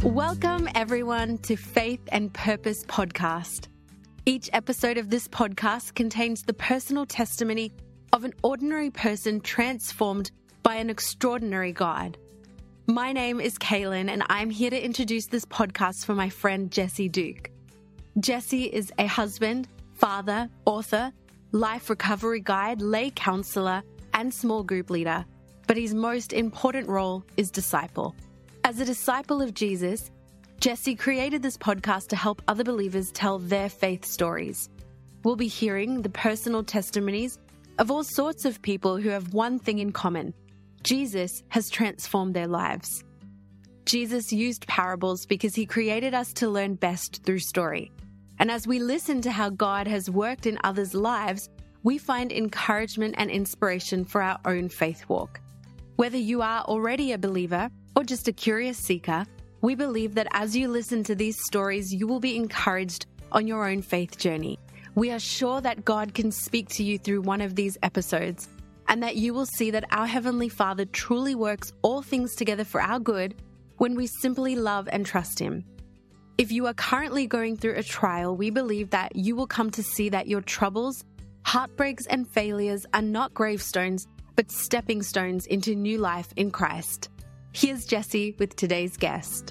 Welcome, everyone, to Faith and Purpose Podcast. Each episode of this podcast contains the personal testimony of an ordinary person transformed by an extraordinary God. My name is Kaylin, and I'm here to introduce this podcast for my friend Jesse Duke. Jesse is a husband, father, author, life recovery guide, lay counselor, and small group leader, but his most important role is disciple. As a disciple of Jesus, Jesse created this podcast to help other believers tell their faith stories. We'll be hearing the personal testimonies of all sorts of people who have one thing in common: Jesus has transformed their lives. Jesus used parables because he created us to learn best through story. And as we listen to how God has worked in others' lives, we find encouragement and inspiration for our own faith walk. Whether you are already a believer or just a curious seeker, we believe that as you listen to these stories, you will be encouraged on your own faith journey. We are sure that God can speak to you through one of these episodes, and that you will see that our Heavenly Father truly works all things together for our good when we simply love and trust Him. If you are currently going through a trial, we believe that you will come to see that your troubles, heartbreaks, and failures are not gravestones, but stepping stones into new life in Christ. Here's Jesse with today's guest.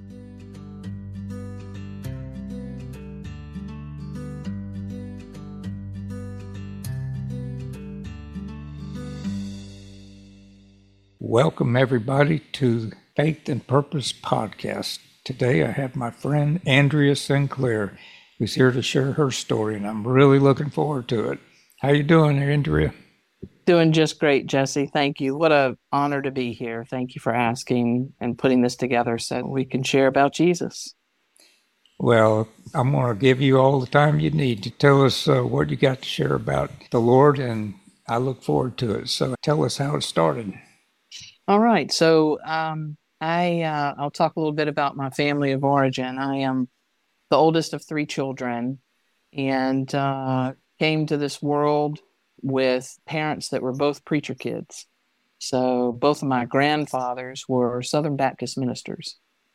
Welcome, everybody, to Faith and Purpose Podcast. Today, I have my friend Andrea Sinclair, who's here to share her story, and I'm really looking forward to it. How you doing, Andrea? Doing just great, Jesse. Thank you. What an honor to be here. Thank you for asking and putting this together so we can share about Jesus. Well, I'm going to give you all the time you need to tell us what you got to share about the Lord, and I look forward to it. So tell us how it started. All right. So I'll talk a little bit about my family of origin. I am the oldest of three children and came to this world with parents that were both preacher kids. So both of my grandfathers were Southern Baptist ministers.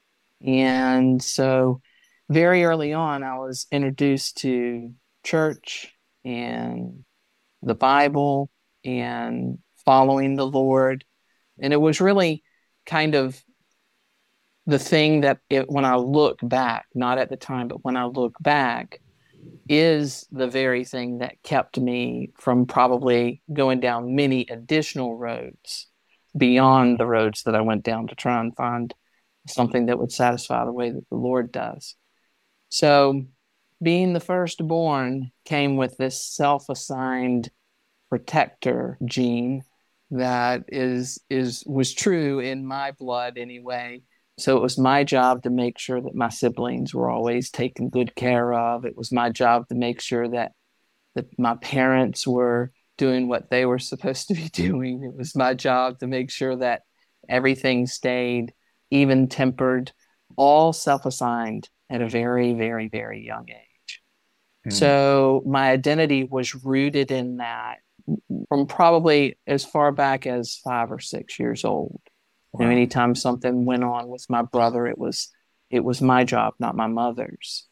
And so very early on, I was introduced to church and the Bible and following the Lord. And it was really kind of the thing that when I look back, not at the time, but when I look back, is the very thing that kept me from probably going down many additional roads beyond the roads that I went down to try and find something that would satisfy the way that the Lord does. So being the firstborn came with this self-assigned protector gene that was true in my blood anyway. So it was my job to make sure that my siblings were always taken good care of. It was my job to make sure that my parents were doing what they were supposed to be doing. It was my job to make sure that everything stayed even-tempered, all self-assigned at a very, very, very young age. So my identity was rooted in that from probably as far back as 5 or 6 years old. Wow. You know, anytime something went on with my brother, it was my job, not my mother's.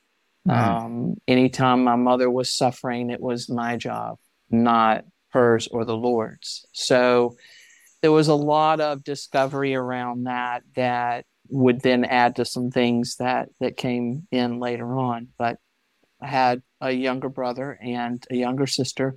Anytime my mother was suffering, it was my job, not hers or the Lord's. So there was a lot of discovery around that would then add to some things that came in later on. But I had a younger brother and a younger sister,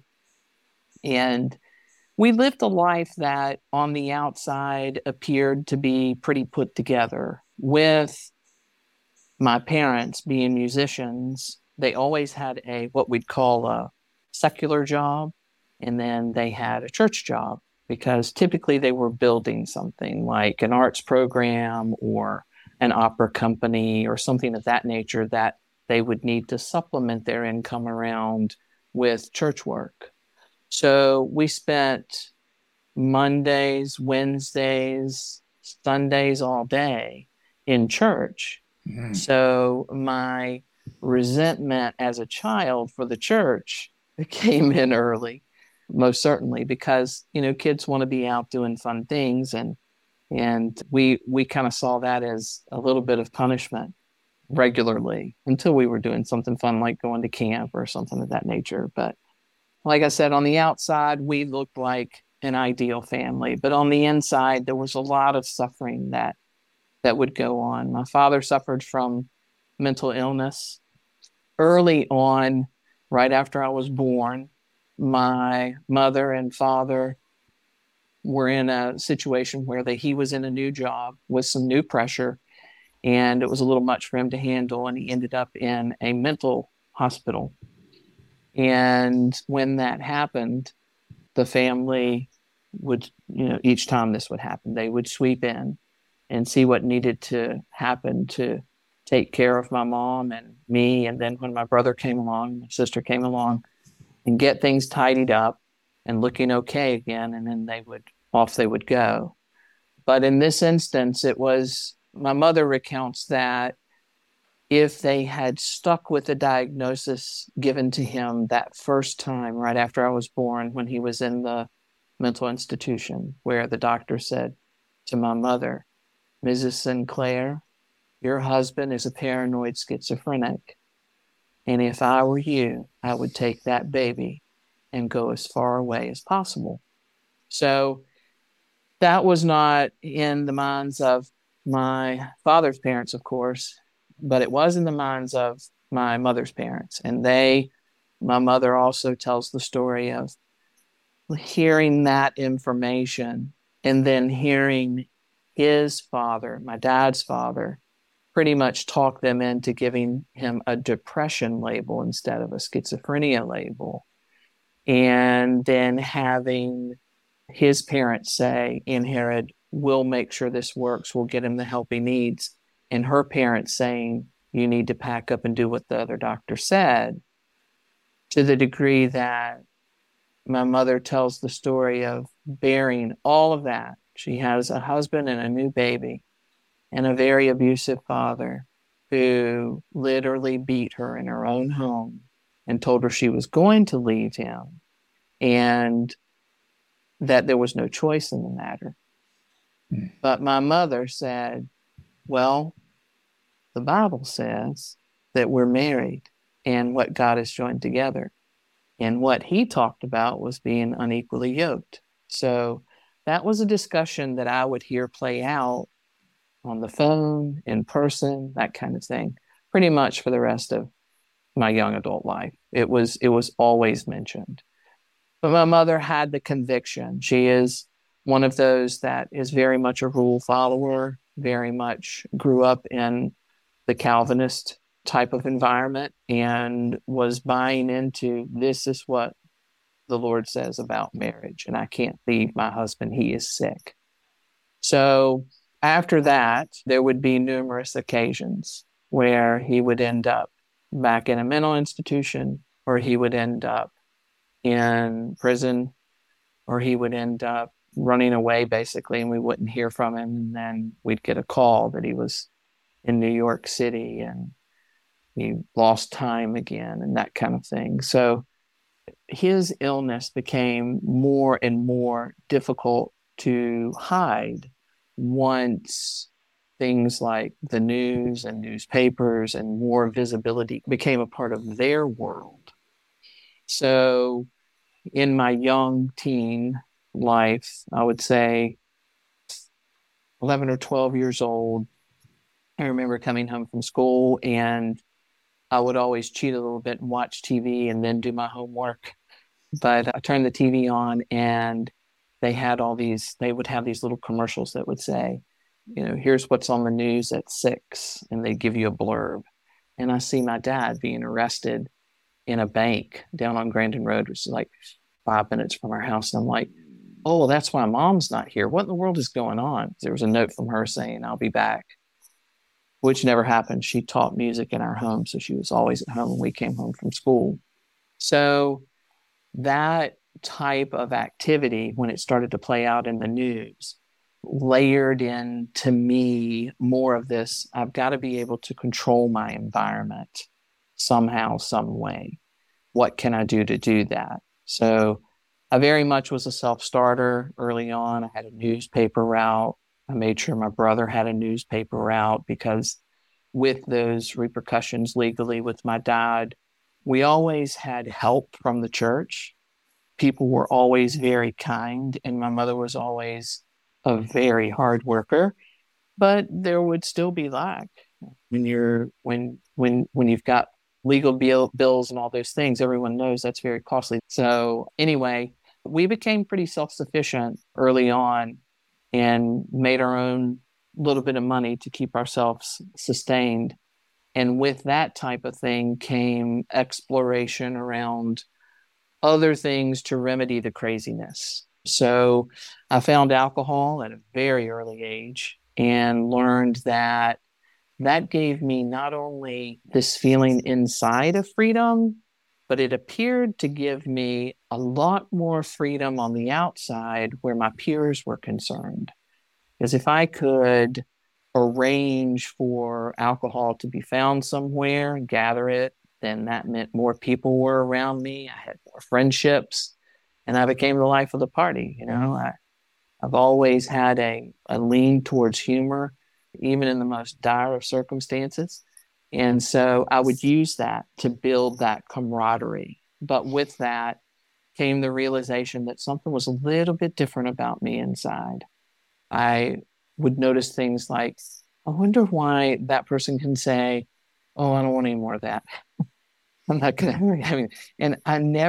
and we lived a life that on the outside appeared to be pretty put together. With my parents being musicians, they always had what we'd call a secular job, and then they had a church job, because typically they were building something like an arts program or an opera company or something of that nature that they would need to supplement their income around with church work. So we spent Mondays, Wednesdays, Sundays all day in church. Mm-hmm. So my resentment as a child for the church came in early, most certainly, because, kids want to be out doing fun things. And And we kind of saw that as a little bit of punishment regularly until we were doing something fun like going to camp or something of that nature. But like I said, on the outside, we looked like an ideal family. But on the inside, there was a lot of suffering that would go on. My father suffered from mental illness early on, right after I was born. My mother and father were in a situation where he was in a new job with some new pressure, and it was a little much for him to handle, and he ended up in a mental hospital. And when that happened, the family would, each time this would happen, they would sweep in and see what needed to happen to take care of my mom and me. And then when my brother came along, my sister came along, and get things tidied up and looking okay again. And then they would go. But in this instance, my mother recounts that if they had stuck with the diagnosis given to him that first time, right after I was born, when he was in the mental institution, where the doctor said to my mother, "Mrs. Sinclair, your husband is a paranoid schizophrenic. And if I were you, I would take that baby and go as far away as possible." So that was not in the minds of my father's parents, of course, but it was in the minds of my mother's parents. And my mother also tells the story of hearing that information and then hearing his father, my dad's father, pretty much talk them into giving him a depression label instead of a schizophrenia label. And then having his parents say, "In Herod, we'll make sure this works. We'll get him the help he needs." And her parents saying, "You need to pack up and do what the other doctor said," to the degree that my mother tells the story of bearing all of that. She has a husband and a new baby and a very abusive father who literally beat her in her own home and told her she was going to leave him and that there was no choice in the matter. But my mother said, "Well, the Bible says that we're married and what God has joined together." And what he talked about was being unequally yoked. So that was a discussion that I would hear play out on the phone, in person, that kind of thing, pretty much for the rest of my young adult life. It was always mentioned. But my mother had the conviction. She is one of those that is very much a rule follower, very much grew up in the Calvinist type of environment and was buying into, this is what the Lord says about marriage, and I can't leave my husband. He is sick. So after that, there would be numerous occasions where he would end up back in a mental institution, or he would end up in prison, or he would end up running away, basically, and we wouldn't hear from him. And then we'd get a call that he was in New York City and he lost time again and that kind of thing. So his illness became more and more difficult to hide once things like the news and newspapers and more visibility became a part of their world. So in my young teen life, I would say 11 or 12 years old, I remember coming home from school and I would always cheat a little bit and watch TV and then do my homework. But I turned the TV on and they would have these little commercials that would say, here's what's on the news at 6, and they give you a blurb. And I see my dad being arrested in a bank down on Grandin Road, which is like 5 minutes from our house. And I'm like, oh, well, that's why mom's not here. What in the world is going on? There was a note from her saying, "I'll be back," which never happened. She taught music in our home, so she was always at home when we came home from school. So that type of activity, when it started to play out in the news, layered in to me more of this, I've got to be able to control my environment somehow, some way. What can I do to do that? So I very much was a self-starter early on. I had a newspaper route. I made sure my brother had a newspaper route because with those repercussions legally with my dad, we always had help from the church. People were always very kind, and my mother was always a very hard worker, but there would still be lack when you've got legal bills and all those things. Everyone knows that's very costly. So anyway, we became pretty self-sufficient early on and made our own little bit of money to keep ourselves sustained. And with that type of thing came exploration around other things to remedy the craziness. So I found alcohol at a very early age and learned that that gave me not only this feeling inside of freedom, but it appeared to give me a lot more freedom on the outside where my peers were concerned. Because if I could arrange for alcohol to be found somewhere and gather it, then that meant more people were around me. I had more friendships, and I became the life of the party. I've always had a lean towards humor, even in the most dire of circumstances. And so I would use that to build that camaraderie. But with that came the realization that something was a little bit different about me inside. I would notice things like, I wonder why that person can say, "Oh, I don't want any more of that." I'm not going to, and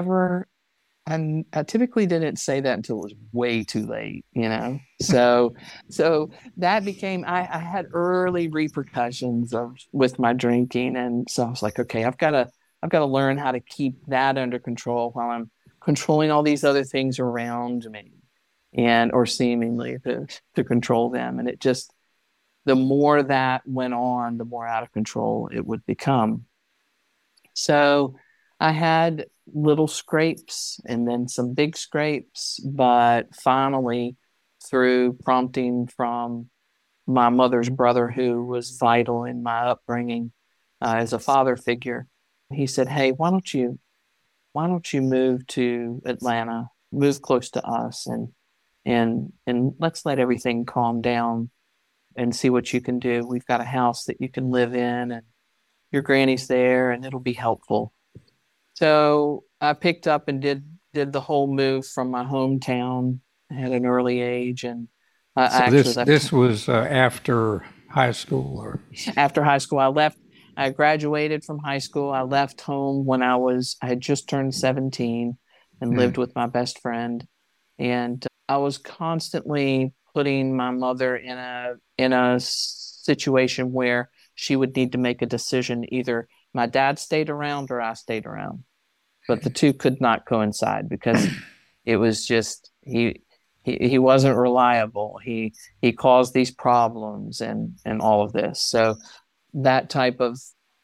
I typically didn't say that until it was way too late, So that became, I had early repercussions with my drinking. And so I was like, okay, I've got to learn how to keep that under control while I'm controlling all these other things around me or seemingly to control them. And the more that went on, the more out of control it would become. So I had little scrapes and then some big scrapes, but finally, through prompting from my mother's brother, who was vital in my upbringing as a father figure, he said, "Hey, why don't you move to Atlanta, move close to us, and let's let everything calm down and see what you can do. We've got a house that you can live in, and your granny's there, and it'll be helpful." So I picked up and did the whole move from my hometown at an early age, and I actually left. This was after high school, or after high school. I graduated from high school. I left home when I had just turned 17 and lived with my best friend, and I was constantly putting my mother in a situation where she would need to make a decision. Either my dad stayed around or I stayed around. But the two could not coincide because it was just he wasn't reliable. He caused these problems and all of this. So that type of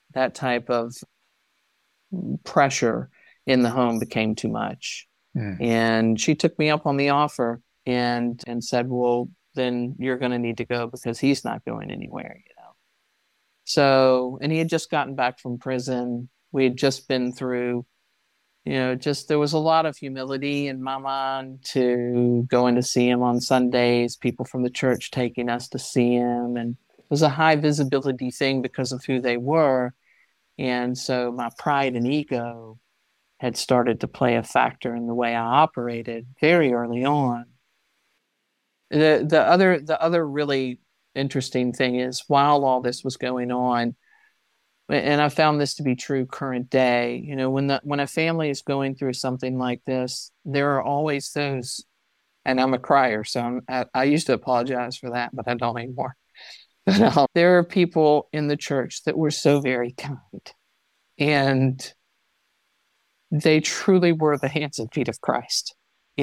pressure in the home became too much. And she took me up on the offer and said, "Well, then you're going to need to go because he's not going anywhere." So, and he had just gotten back from prison. We had just been through, there was a lot of humility in my mind to going to see him on Sundays, people from the church taking us to see him. And it was a high visibility thing because of who they were. And so my pride and ego had started to play a factor in the way I operated very early on. The other really interesting thing is, while all this was going on, and I found this to be true current day, when a family is going through something like this, there are always those, and I'm a crier, so I used to apologize for that, but I don't anymore. But there are people in the church that were so very kind, and they truly were the hands and feet of Christ.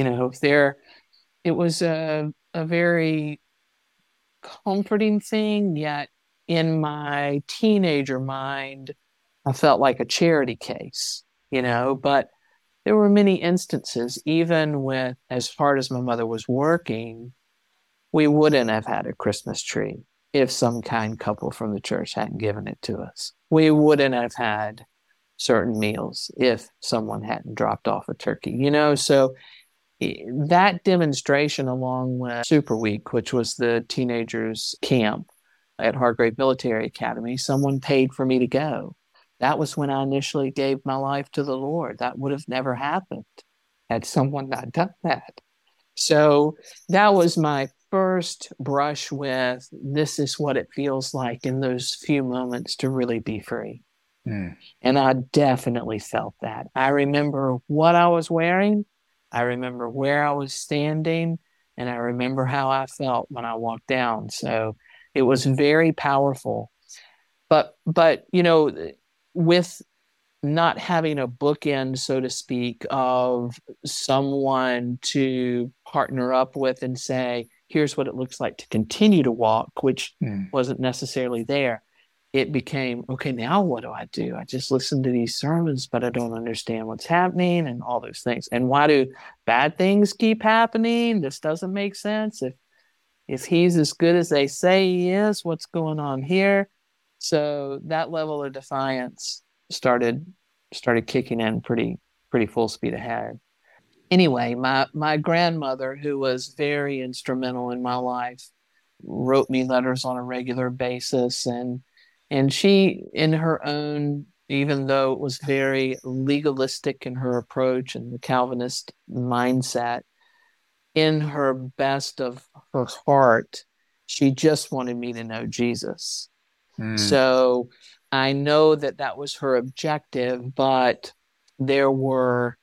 It was a very comforting thing, yet in my teenager mind, I felt like a charity case, but there were many instances, even with as hard as my mother was working, we wouldn't have had a Christmas tree if some kind couple from the church hadn't given it to us. We wouldn't have had certain meals if someone hadn't dropped off a turkey, so that demonstration, along with Super Week, which was the teenagers' camp at Hargrave Military Academy, someone paid for me to go. That was when I initially gave my life to the Lord. That would have never happened had someone not done that. So that was my first brush with this is what it feels like in those few moments to really be free. And I definitely felt that. I remember what I was wearing. I remember where I was standing, and I remember how I felt when I walked down. So it was very powerful. But with not having a bookend, so to speak, of someone to partner up with and say, here's what it looks like to continue to walk, which wasn't necessarily there. It became, okay, now what do? I just listen to these sermons, but I don't understand what's happening and all those things. And why do bad things keep happening? This doesn't make sense. If he's as good as they say he is, what's going on here? So that level of defiance started kicking in pretty full speed ahead. Anyway, my grandmother, who was very instrumental in my life, wrote me letters on a regular basis, and she, in her own, even though it was very legalistic in her approach and the Calvinist mindset, in her best of her heart, she just wanted me to know Jesus. So I know that was her objective, but there were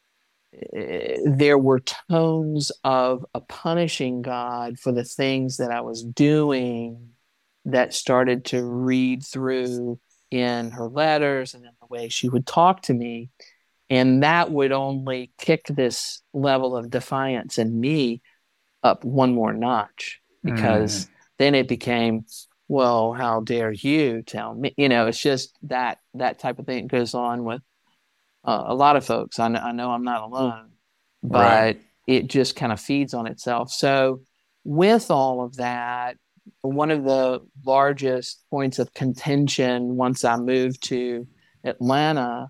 tones of a punishing God for the things that I was doing that started to read through in her letters and in the way she would talk to me. And that would only kick this level of defiance in me up one more notch, because then it became, well, how dare you tell me? It's just that type of thing goes on with a lot of folks. I know I'm not alone, but it just kind of feeds on itself. So with all of that, one of the largest points of contention once I moved to Atlanta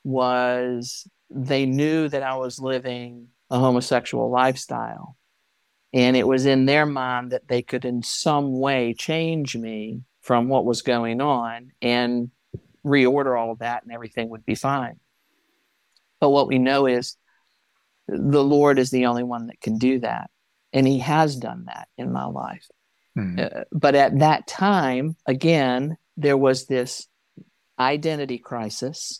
was they knew that I was living a homosexual lifestyle. And it was in their mind that they could in some way change me from what was going on and reorder all of that, and everything would be fine. But what we know is the Lord is the only one that can do that. And he has done that in my life. But at that time, again, there was this identity crisis,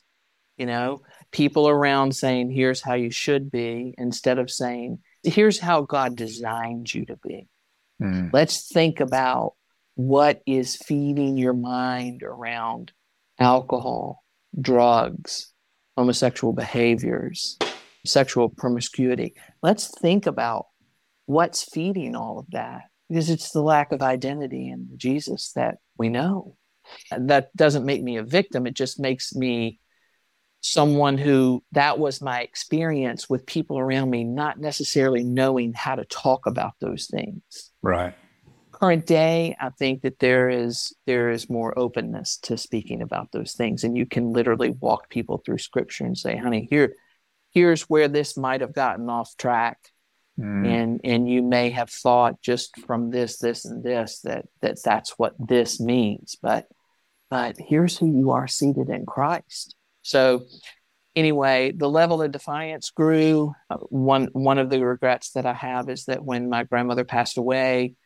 people around saying, here's how you should be, instead of saying, here's how God designed you to be. Let's think about what is feeding your mind around alcohol, drugs, homosexual behaviors, sexual promiscuity. Let's think about what's feeding all of that, because it's the lack of identity in Jesus that we know. That doesn't make me a victim. It just makes me someone who, that was my experience with people around me not necessarily knowing how to talk about those things. Right. Current day, I think that there is more openness to speaking about those things, and you can literally walk people through Scripture and say, honey, here's where this might have gotten off track. And you may have thought just from this, and this, that's what this means. But here's who you are seated in Christ. So anyway, the level of defiance grew. One of the regrets that I have is that when my grandmother passed away,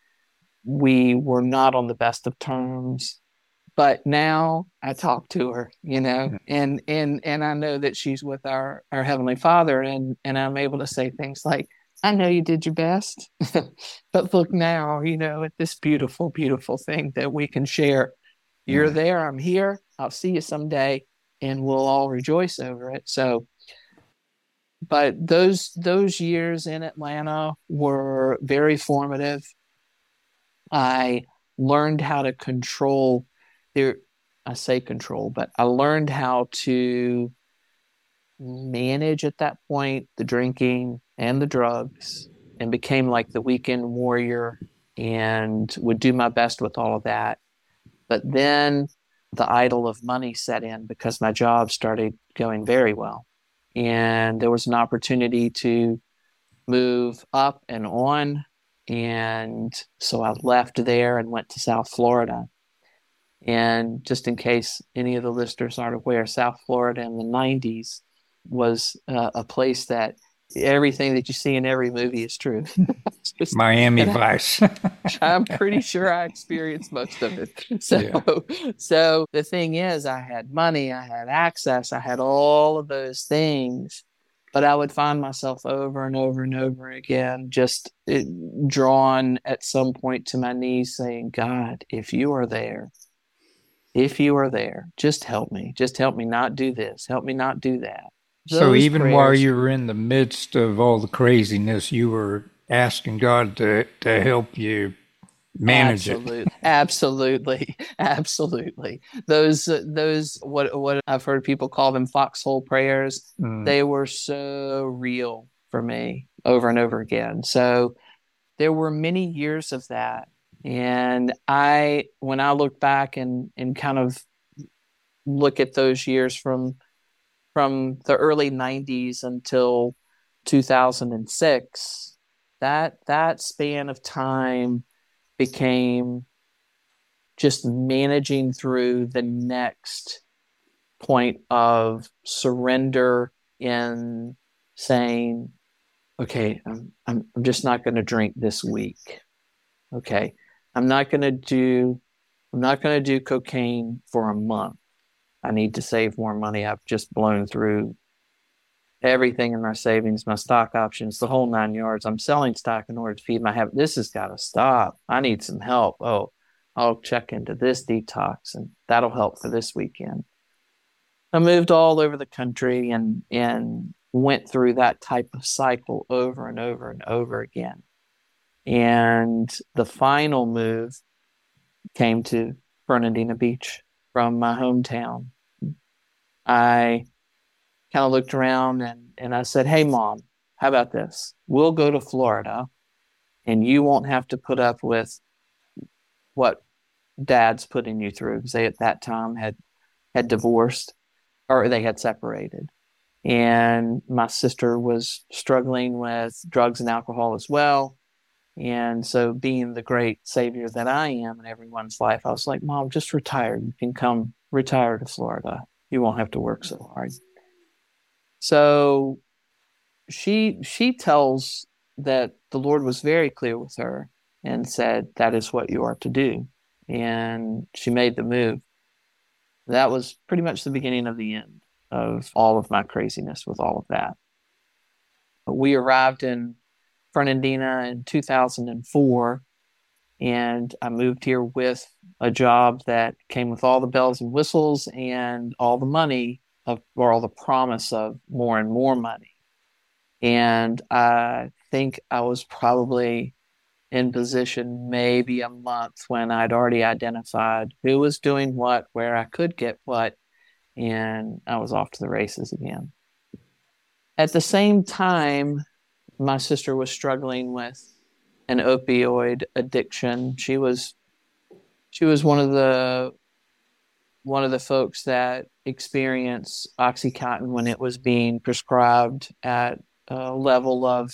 we were not on the best of terms. But now I talk to her, and I know that she's with our Heavenly Father, and I'm able to say things like, I know you did your best, but look now, at this beautiful, beautiful thing that we can share. You're there, I'm here, I'll see you someday, and we'll all rejoice over it. So, but those years in Atlanta were very formative. I learned how to control I say control, but I learned how to manage at that point the drinking and the drugs, and became like the weekend warrior and would do my best with all of that. But then the idol of money set in, because my job started going very well. And there was an opportunity to move up and on. And so I left there and went to South Florida. And just in case any of the listeners aren't aware, South Florida in the 90s was a place that everything that you see in every movie is true. Miami and Vice. I'm pretty sure I experienced most of it. Yeah. So the thing is, I had money, I had access, I had all of those things, but I would find myself over and over and over again, drawn at some point to my knees saying, God, if you are there, just help me. Just help me not do this. Help me not do that. So Those even while prayers, you were in the midst of all the craziness, you were asking God to help you manage it. absolutely, absolutely. Those what I've heard people call them foxhole prayers. Mm. They were so real for me over and over again. So there were many years of that. And when I look back and kind of look at those years from the early 90s until 2006, that span of time became just managing through the next point of surrender in saying, okay, I'm just not going to drink this week. Okay, I'm not going to do cocaine for a month. I need to save more money. I've just blown through everything in my savings, my stock options, the whole 9 yards. I'm selling stock in order to feed my habit. This has got to stop. I need some help. Oh, I'll check into this detox and that'll help for this weekend. I moved all over the country and went through that type of cycle over and over and over again. And the final move came to Fernandina Beach from my hometown. I kind of looked around and I said, hey, Mom, how about this? We'll go to Florida and you won't have to put up with what Dad's putting you through, because they at that time had divorced, or they had separated. And my sister was struggling with drugs and alcohol as well. And so being the great savior that I am in everyone's life, I was like, Mom, just retire. You can come retire to Florida. You won't have to work so hard. So she tells that the Lord was very clear with her and said, that is what you are to do. And she made the move. That was pretty much the beginning of the end of all of my craziness with all of that. But we arrived in Fernandina in 2004, and I moved here with a job that came with all the bells and whistles and all the money or all the promise of more and more money. And I think I was probably in position maybe a month when I'd already identified who was doing what, where I could get what, and I was off to the races again. At the same time, my sister was struggling with an opioid addiction. She was one of the folks that experienced OxyContin when it was being prescribed at a level of,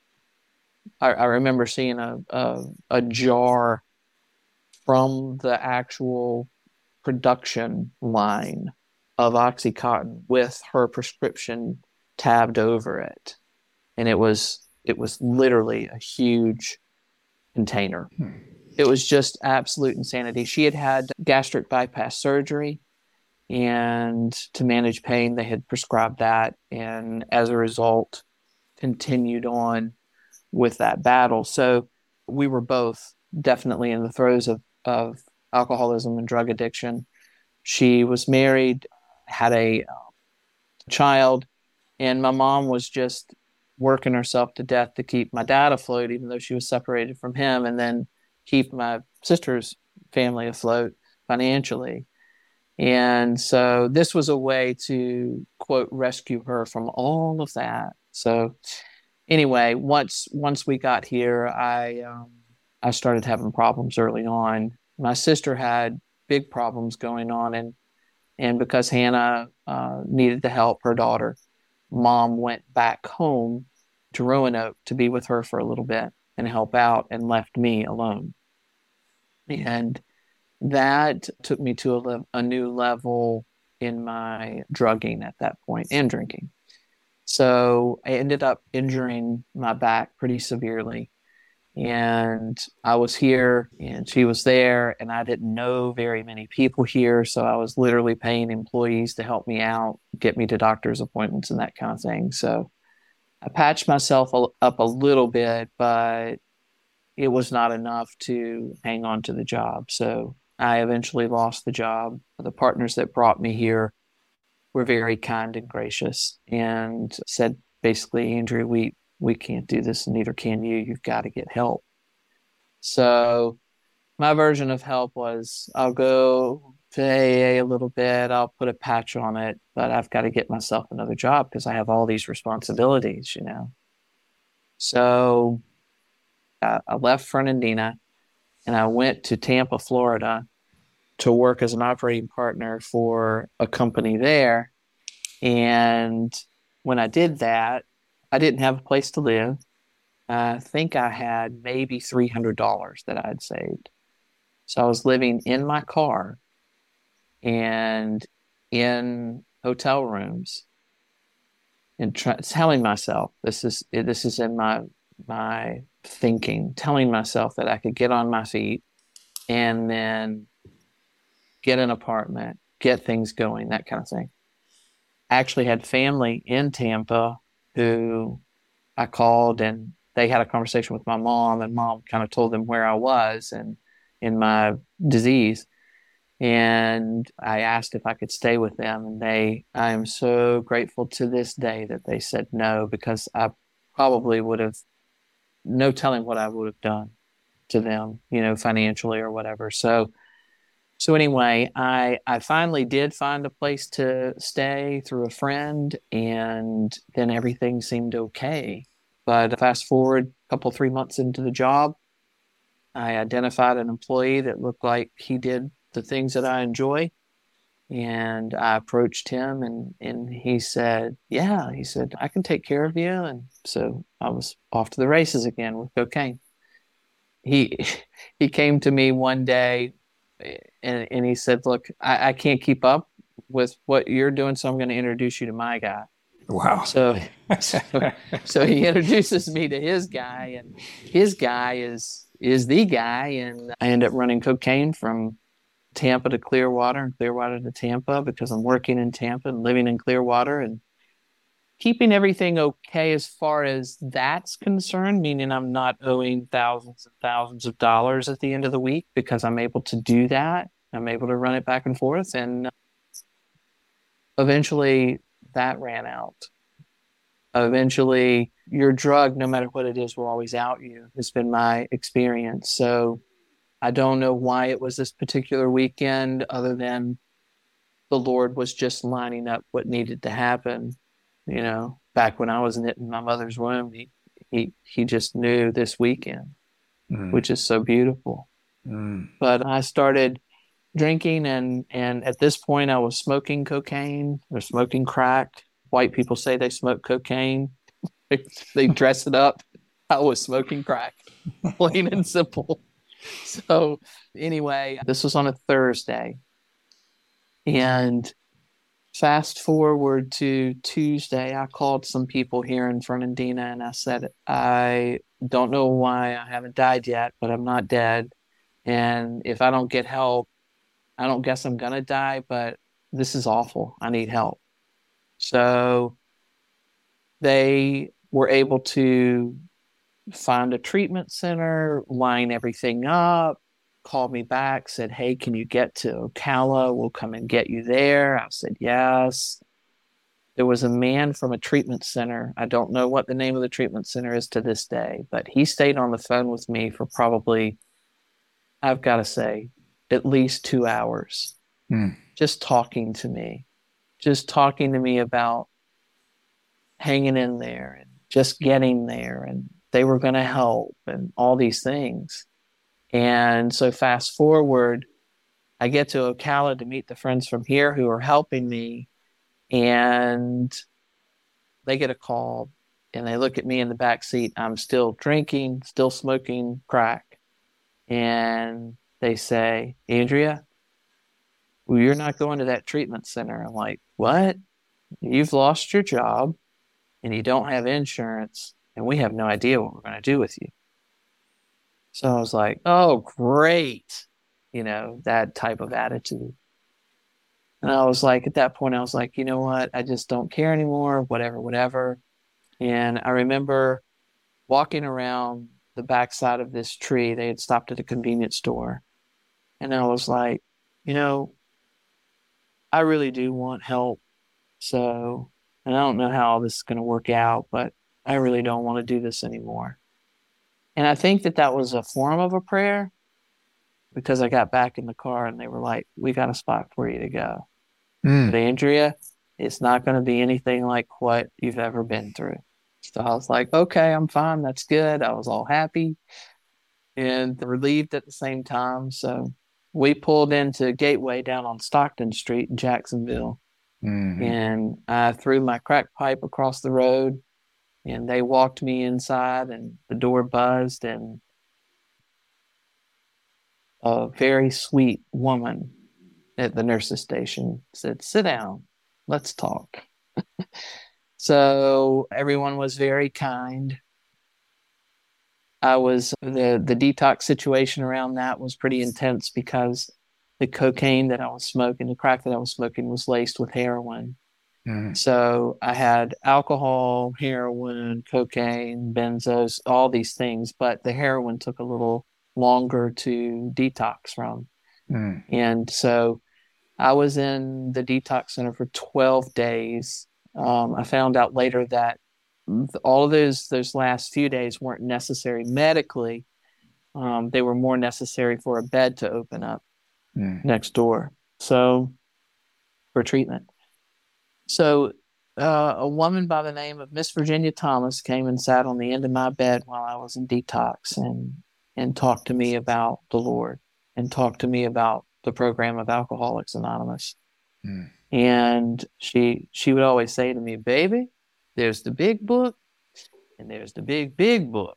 I remember seeing a jar from the actual production line of OxyContin with her prescription tabbed over it. And it was literally a huge container. It was just absolute insanity. She had gastric bypass surgery, and to manage pain, they had prescribed that. And as a result, continued on with that battle. So we were both definitely in the throes of alcoholism and drug addiction. She was married, had a child, and my mom was just working herself to death to keep my dad afloat, even though she was separated from him, and then keep my sister's family afloat financially. And so this was a way to, quote, rescue her from all of that. So anyway, once we got here, I started having problems early on. My sister had big problems going on, and because Hannah needed to help her daughter, Mom went back home to Roanoke to be with her for a little bit and help out, and left me alone. And that took me to a new level in my drugging at that point, and drinking. So I ended up injuring my back pretty severely. And I was here and she was there, and I didn't know very many people here. So I was literally paying employees to help me out, get me to doctor's appointments and that kind of thing. So I patched myself up a little bit, but it was not enough to hang on to the job. So I eventually lost the job. The partners that brought me here were very kind and gracious and said, basically, Andrew, we can't do this, and neither can you. You've got to get help. So my version of help was, I'll go to AA a little bit, I'll put a patch on it, but I've got to get myself another job because I have all these responsibilities, you know. So I left Fernandina and I went to Tampa, Florida to work as an operating partner for a company there. And when I did that, I didn't have a place to live. I think I had maybe $300 that I had saved. So I was living in my car and in hotel rooms and telling myself, this is in my thinking, telling myself that I could get on my feet and then get an apartment, get things going, that kind of thing. I actually had family in Tampa who I called, and they had a conversation with my mom, and mom kind of told them where I was and in my disease. And I asked if I could stay with them, and I am so grateful to this day that they said no, because I probably would have, no telling what I would have done to them, you know, financially or whatever. So anyway, I finally did find a place to stay through a friend, and then everything seemed okay. But fast forward a couple, 3 months into the job, I identified an employee that looked like he did the things that I enjoy. And I approached him, and he said, yeah, he said, I can take care of you. And so I was off to the races again with cocaine. He came to me one day and he said, look, I can't keep up with what you're doing, so I'm going to introduce you to my guy. Wow. So he introduces me to his guy, and his guy is the guy. And I end up running cocaine from Tampa to Clearwater and Clearwater to Tampa, because I'm working in Tampa and living in Clearwater and keeping everything okay as far as that's concerned, meaning I'm not owing thousands and thousands of dollars at the end of the week, because I'm able to do that. I'm able to run it back and forth. And eventually that ran out. Eventually your drug, no matter what it is, will always out you, has been my experience. So I don't know why it was this particular weekend, other than the Lord was just lining up what needed to happen. You know, back when I was in my mother's womb, he just knew this weekend, which is so beautiful. But I started drinking, and at this point I was smoking cocaine or smoking crack. White people say they smoke cocaine. They dress it up. I was smoking crack, plain and simple. So anyway, this was on a Thursday. And fast forward to Tuesday, I called some people here in Fernandina, and I said, I don't know why I haven't died yet, but I'm not dead. And if I don't get help, I don't guess I'm going to die, but this is awful. I need help. So they were able to find a treatment center, line everything up, called me back, said, hey, can you get to Ocala? We'll come and get you there. I said, yes. There was a man from a treatment center. I don't know what the name of the treatment center is to this day, but he stayed on the phone with me for probably, I've got to say, at least 2 hours, just talking to me about hanging in there and just getting there, and they were going to help and all these things. And so fast forward, I get to Ocala to meet the friends from here who are helping me, and they get a call and they look at me in the back seat. I'm still drinking, still smoking crack. And they say, Andrea, well, you're not going to that treatment center. I'm like, what? You've lost your job and you don't have insurance, and we have no idea what we're going to do with you. So I was like, oh, great. That type of attitude. And I was like, at that point, I was like, you know what? I just don't care anymore, whatever. And I remember walking around the backside of this tree. They had stopped at a convenience store. And I was like, I really do want help. So, and I don't know how all this is going to work out, but I really don't want to do this anymore. And I think that was a form of a prayer, because I got back in the car and they were like, we got a spot for you to go. But Andrea, it's not going to be anything like what you've ever been through. So I was like, okay, I'm fine. That's good. I was all happy and relieved at the same time. So we pulled into Gateway down on Stockton Street in Jacksonville. And I threw my crack pipe across the road, and they walked me inside, and the door buzzed, and a very sweet woman at the nurse's station said, sit down, let's talk. So everyone was very kind. The detox situation around that was pretty intense, because the cocaine that I was smoking, the crack that I was smoking, was laced with heroin. So I had alcohol, heroin, cocaine, benzos, all these things, but the heroin took a little longer to detox from. And so I was in the detox center for 12 days. I found out later that all of those last few days weren't necessary medically. They were more necessary for a bed to open up next door. So for treatment. So a woman by the name of Miss Virginia Thomas came and sat on the end of my bed while I was in detox, and talked to me about the Lord, and talked to me about the program of Alcoholics Anonymous. And she would always say to me, baby, there's the big book and there's the big book.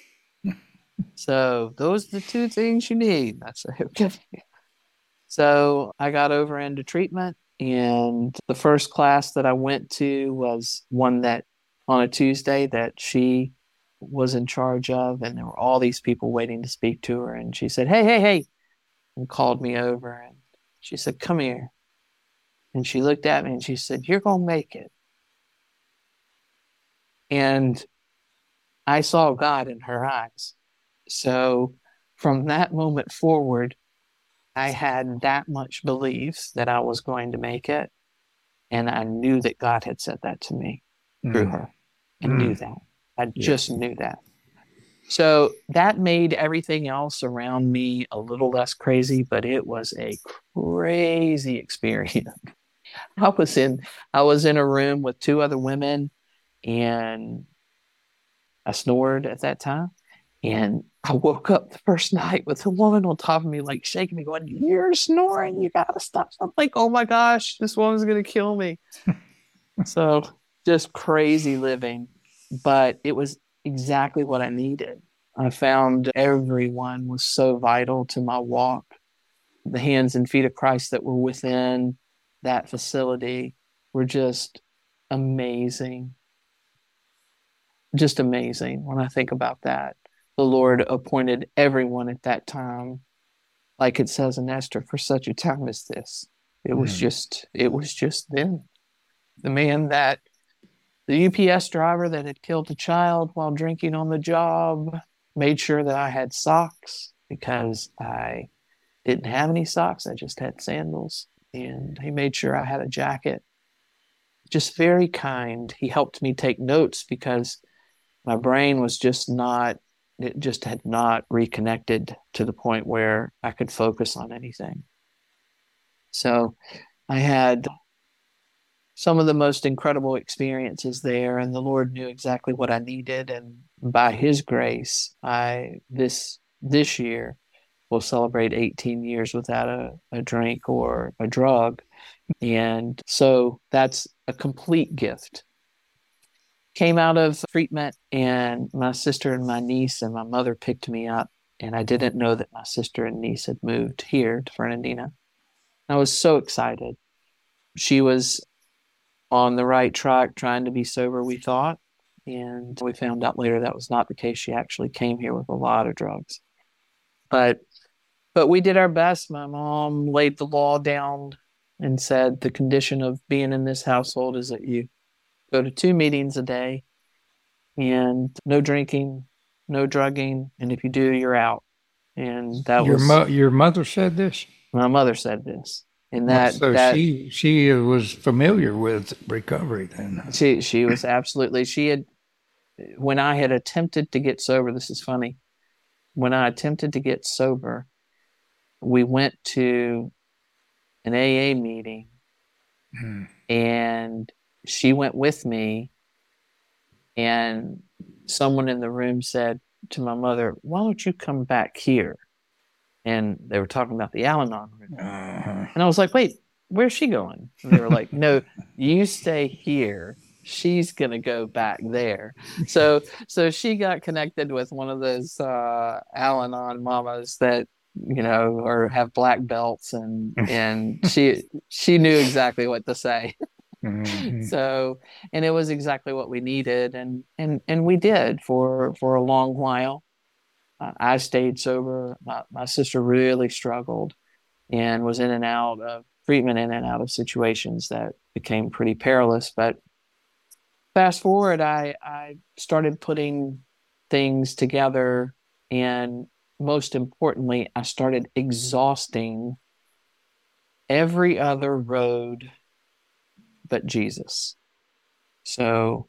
So those are the two things you need. I said, okay. So I got over into treatment, and the first class that I went to was one that on a Tuesday that she was in charge of, and there were all these people waiting to speak to her. And she said, hey, and called me over, and she said, come here. And she looked at me and she said, you're going to make it. And I saw God in her eyes. So from that moment forward, I had that much belief that I was going to make it. And I knew that God had said that to me through her. I knew that. I just knew that. So that made everything else around me a little less crazy, but it was a crazy experience. I was in a room with two other women, and I snored at that time. And I woke up the first night with a woman on top of me, like shaking me, going, you're snoring, you gotta stop. I'm like, oh my gosh, this woman's gonna kill me. So just crazy living, but it was exactly what I needed. I found everyone was so vital to my walk. The hands and feet of Christ that were within that facility were just amazing. Just amazing when I think about that. The Lord appointed everyone at that time, like it says in Esther, for such a time as this. It was just them. The UPS driver that had killed a child while drinking on the job made sure that I had socks, because I didn't have any socks. I just had sandals. And he made sure I had a jacket. Just very kind. He helped me take notes, because my brain was it just had not reconnected to the point where I could focus on anything. So I had some of the most incredible experiences there, and the Lord knew exactly what I needed. And by His grace, this year will celebrate 18 years without a drink or a drug. And so that's a complete gift. came out of treatment, and my sister and my niece and my mother picked me up. And I didn't know that my sister and niece had moved here to Fernandina. I was so excited. She was on the right track, trying to be sober, we thought. And we found out later that was not the case. She actually came here with a lot of drugs. But we did our best. My mom laid the law down and said the condition of being in this household is that you go to 2 meetings a day and no drinking, no drugging, and if you do, you're out. And that Your mother said this? my mother said this. And So she was familiar with recovery then. she was absolutely, when I had attempted to get sober, this is funny. When I attempted to get sober, we went to an AA meeting, and she went with me, and someone in the room said to my mother, "Why don't you come back here?" And they were talking about the Al-Anon room. And I was like, "Wait, where's she going?" And they were like, "No, you stay here. She's going to go back there." So she got connected with one of those Al-Anon mamas that, or have black belts, and she knew exactly what to say. So, and it was exactly what we needed, and we did for a long while. I stayed sober. My sister really struggled and was in and out of treatment, in and out of situations that became pretty perilous. But fast forward, I started putting things together, and most importantly, I started exhausting every other road but Jesus. So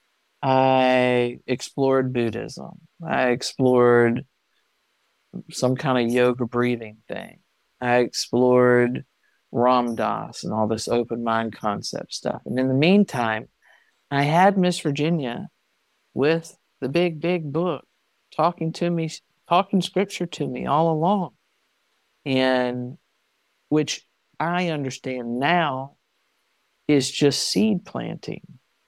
I explored Buddhism. I explored some kind of yoga breathing thing. I explored Ram Dass and all this open mind concept stuff. And in the meantime, I had Miss Virginia with the big book talking to me, talking scripture to me all along. And which I understand now is just seed planting.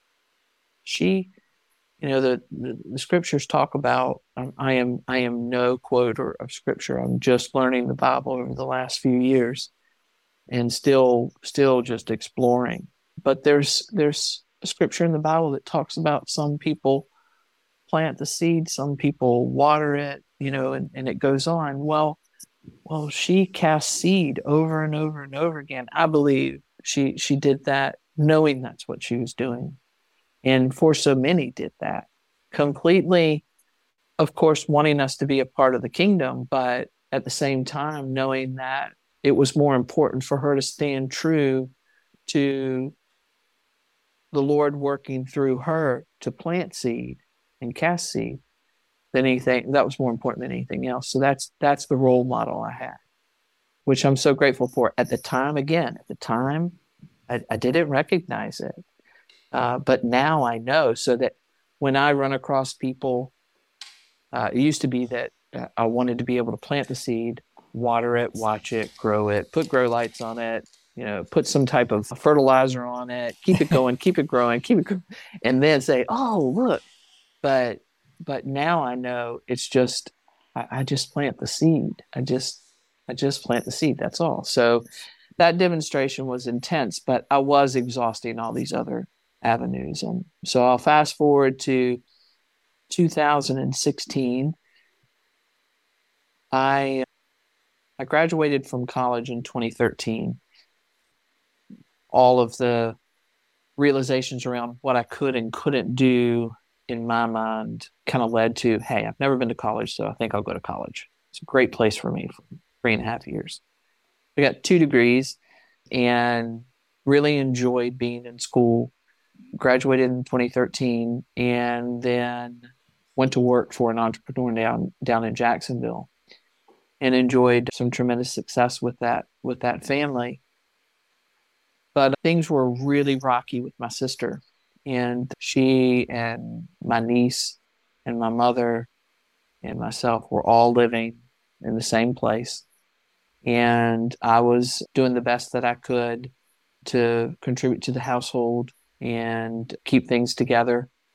She, the scriptures talk about, I am no quoter of scripture. I'm just learning the Bible over the last few years and still just exploring. But there's a scripture in the Bible that talks about some people plant the seed, some people water it, and it goes on. Well, she cast seed over and over and over again. I believe she did that knowing that's what she was doing. And for so many did that completely, of course, wanting us to be a part of the kingdom, but at the same time, knowing that it was more important for her to stand true to the Lord working through her to plant seed and cast seed than anything. That was more important than anything else. So that's the role model I had, which I'm so grateful for. At the time, I didn't recognize it. But now I know, so that when I run across people, it used to be that I wanted to be able to plant the seed, water it, watch it, grow it, put grow lights on it, put some type of fertilizer on it, keep it going, keep it growing, and then say, "Oh, look." But now I know it's just, I just plant the seed. I just plant the seed. That's all. So that demonstration was intense, but I was exhausting all these other avenues. And so I'll fast forward to 2016. I graduated from college in 2013. All of the realizations around what I could and couldn't do in my mind kind of led to, hey, I've never been to college, so I think I'll go to college. It's a great place for me for 3.5 years. I got 2 degrees and really enjoyed being in school. Graduated in 2013 and then went to work for an entrepreneur down in Jacksonville and enjoyed some tremendous success with that family. But things were really rocky with my sister, and she and my niece and my mother and myself were all living in the same place. And I was doing the best that I could to contribute to the household and keep things together.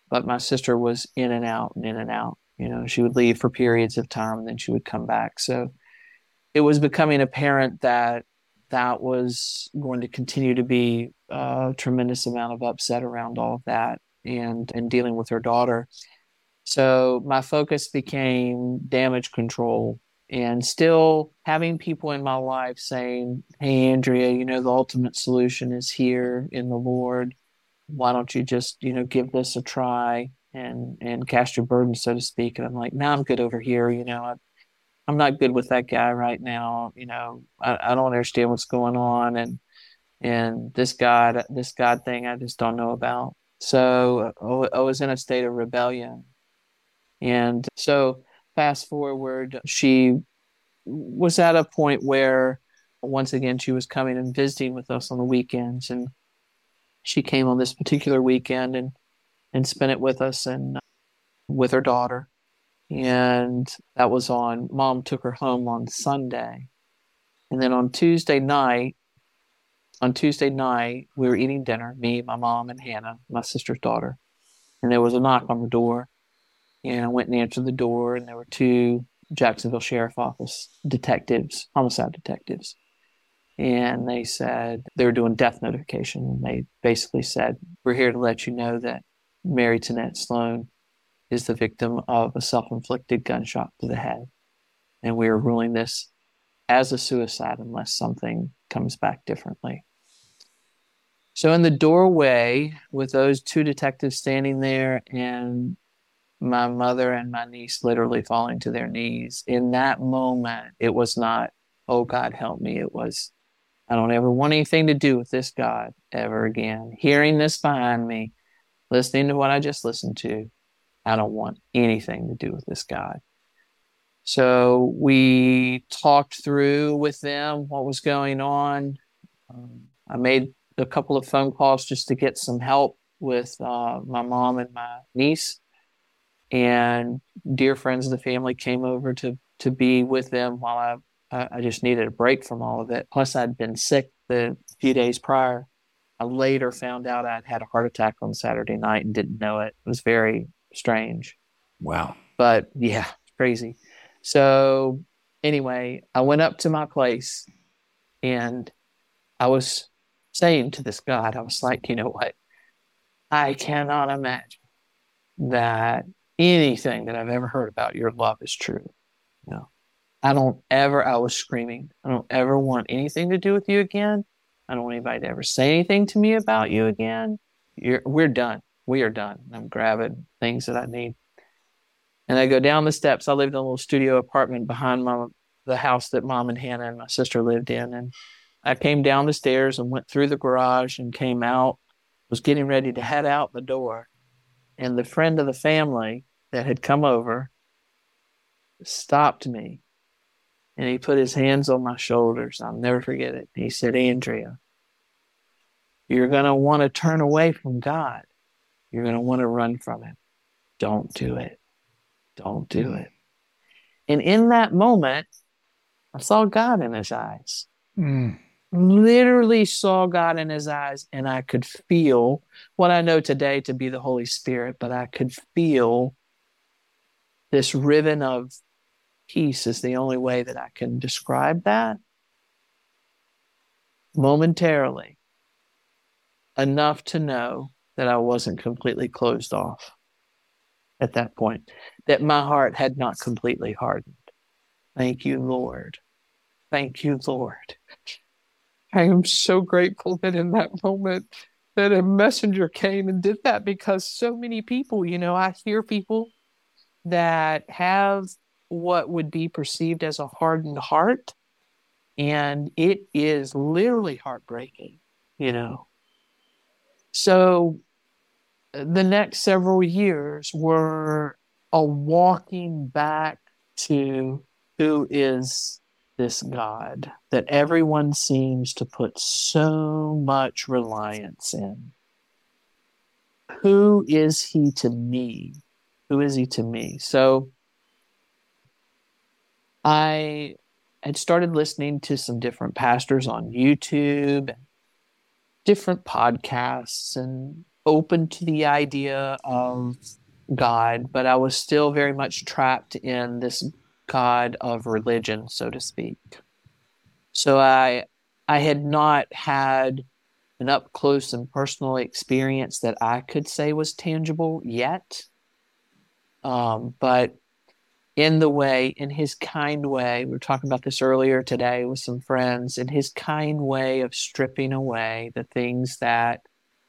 but my sister was in and out and in and out. She would leave for periods of time and then she would come back. So it was becoming apparent that that was going to continue to be a tremendous amount of upset around all of that and dealing with her daughter. So my focus became damage control and still having people in my life saying, "Hey, Andrea, the ultimate solution is here in the Lord. Why don't you just, give this a try and cast your burden, so to speak?" And I'm like, "No, I'm good over here. I'm not good with that guy right now. I don't understand what's going on. And this God thing, I just don't know about." So I was in a state of rebellion. And so fast forward, she was at a point where once again, she was coming and visiting with us on the weekends. And she came on this particular weekend and spent it with us and with her daughter. And that was Mom took her home on Sunday. And then on Tuesday night, we were eating dinner, me, my mom, and Hannah, my sister's daughter. And there was a knock on the door. And I went and answered the door, and there were two Jacksonville Sheriff Office detectives, homicide detectives. And they said they were doing death notification. And they basically said, "We're here to let you know that Mary Tennette Sloan is the victim of a self-inflicted gunshot to the head. And we are ruling this as a suicide unless something comes back differently." So in the doorway, with those two detectives standing there and my mother and my niece literally falling to their knees, in that moment, it was not, "Oh, God, help me." It was, "I don't ever want anything to do with this God ever again. Hearing this behind me, listening to what I just listened to, I don't want anything to do with this God." So we talked through with them what was going on. I made a couple of phone calls just to get some help with my mom and my niece. And dear friends of the family came over to be with them while I just needed a break from all of it. Plus, I'd been sick the few days prior. I later found out I'd had a heart attack on Saturday night and didn't know it. It was very strange. Wow. But yeah, crazy. So anyway, I went up to my place and I was saying to this God, I was like, "You know what? I cannot imagine that anything that I've ever heard about your love is true. I was screaming, I don't ever want anything to do with you again. I don't want anybody to ever say anything to me about you again. We're done. We are done." I'm grabbing things that I need. And I go down the steps. I lived in a little studio apartment behind the house that Mom and Hannah and my sister lived in. And I came down the stairs and went through the garage and came out, was getting ready to head out the door. And the friend of the family that had come over stopped me. And he put his hands on my shoulders. I'll never forget it. He said, "Andrea, you're going to want to turn away from God. You're going to want to run from him. Don't do it. Don't do it." And in that moment, I saw God in his eyes. Literally saw God in his eyes, and I could feel what I know today to be the Holy Spirit, but I could feel this ribbon of peace is the only way that I can describe that. Momentarily, enough to know that I wasn't completely closed off at that point, that my heart had not completely hardened. Thank you, Lord. Thank you, Lord. I am so grateful that in that moment that a messenger came and did that, because so many people, I hear people that have what would be perceived as a hardened heart, and it is literally heartbreaking, So the next several years were a walking back to who is this God that everyone seems to put so much reliance in. Who is he to me? Who is he to me? So I had started listening to some different pastors on YouTube, different podcasts, and open to the idea of God, but I was still very much trapped in this God of religion, so to speak. So I had not had an up close and personal experience that I could say was tangible yet. But in his kind way, we were talking about this earlier today with some friends, in his kind way of stripping away the things that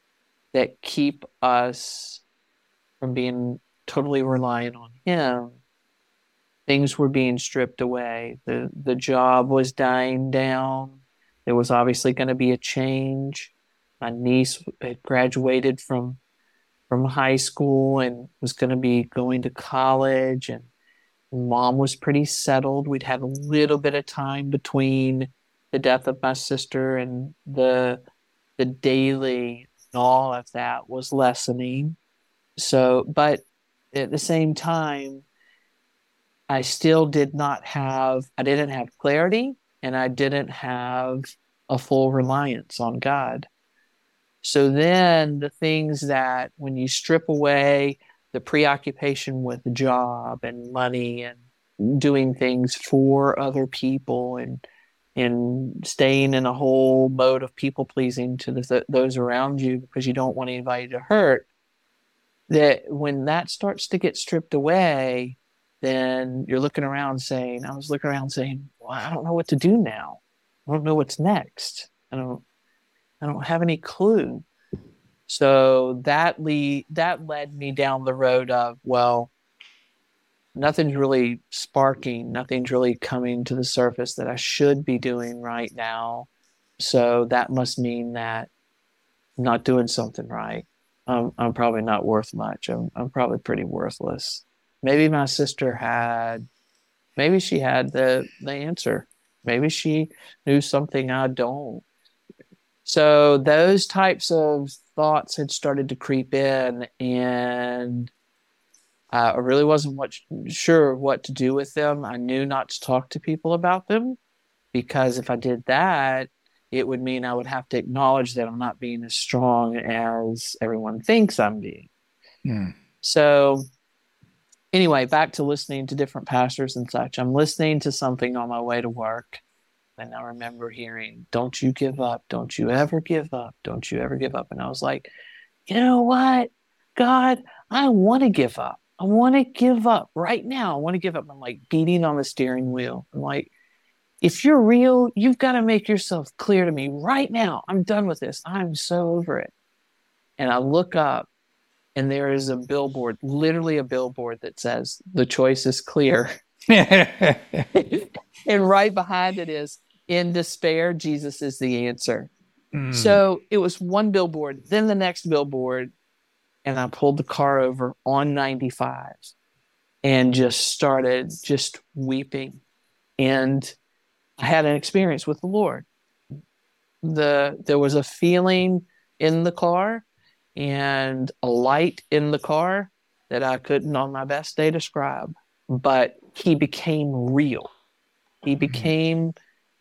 keep us from being totally reliant on him, things were being stripped away. The job was dying down. There was obviously going to be a change. My niece had graduated from high school and was going to be going to college, and Mom was pretty settled. We'd had a little bit of time between the death of my sister and the daily all of that was lessening. So, but at the same time, I didn't have clarity, and I didn't have a full reliance on God. So then the things that when you strip away the preoccupation with the job and money and doing things for other people and staying in a whole mode of people pleasing to those around you because you don't want anybody to hurt, that when that starts to get stripped away, then I was looking around saying, well, I don't know what to do now. I don't know what's next. I don't have any clue. So that led me down the road of, well, nothing's really sparking, nothing's really coming to the surface that I should be doing right now. So that must mean that I'm not doing something right. I'm probably not worth much. I'm probably pretty worthless. Maybe my sister had the answer. Maybe she knew something I don't. So those types of thoughts had started to creep in, and I really wasn't sure what to do with them. I knew not to talk to people about them, because if I did that, it would mean I would have to acknowledge that I'm not being as strong as everyone thinks I'm being. Mm. So anyway, back to listening to different pastors and such. I'm listening to something on my way to work, and I remember hearing, "Don't you give up. Don't you ever give up. Don't you ever give up." And I was like, you know what, God, I want to give up. I want to give up right now. I want to give up. I'm like beating on the steering wheel. I'm like, if you're real, you've got to make yourself clear to me right now. I'm done with this. I'm so over it. And I look up, and there is a billboard, literally a billboard that says, "The choice is clear." And right behind it is, "In despair, Jesus is the answer." Mm. So it was one billboard, then the next billboard, and I pulled the car over on 95 and just started weeping. And I had an experience with the Lord. There was a feeling in the car and a light in the car that I couldn't on my best day describe, but he became real. He became,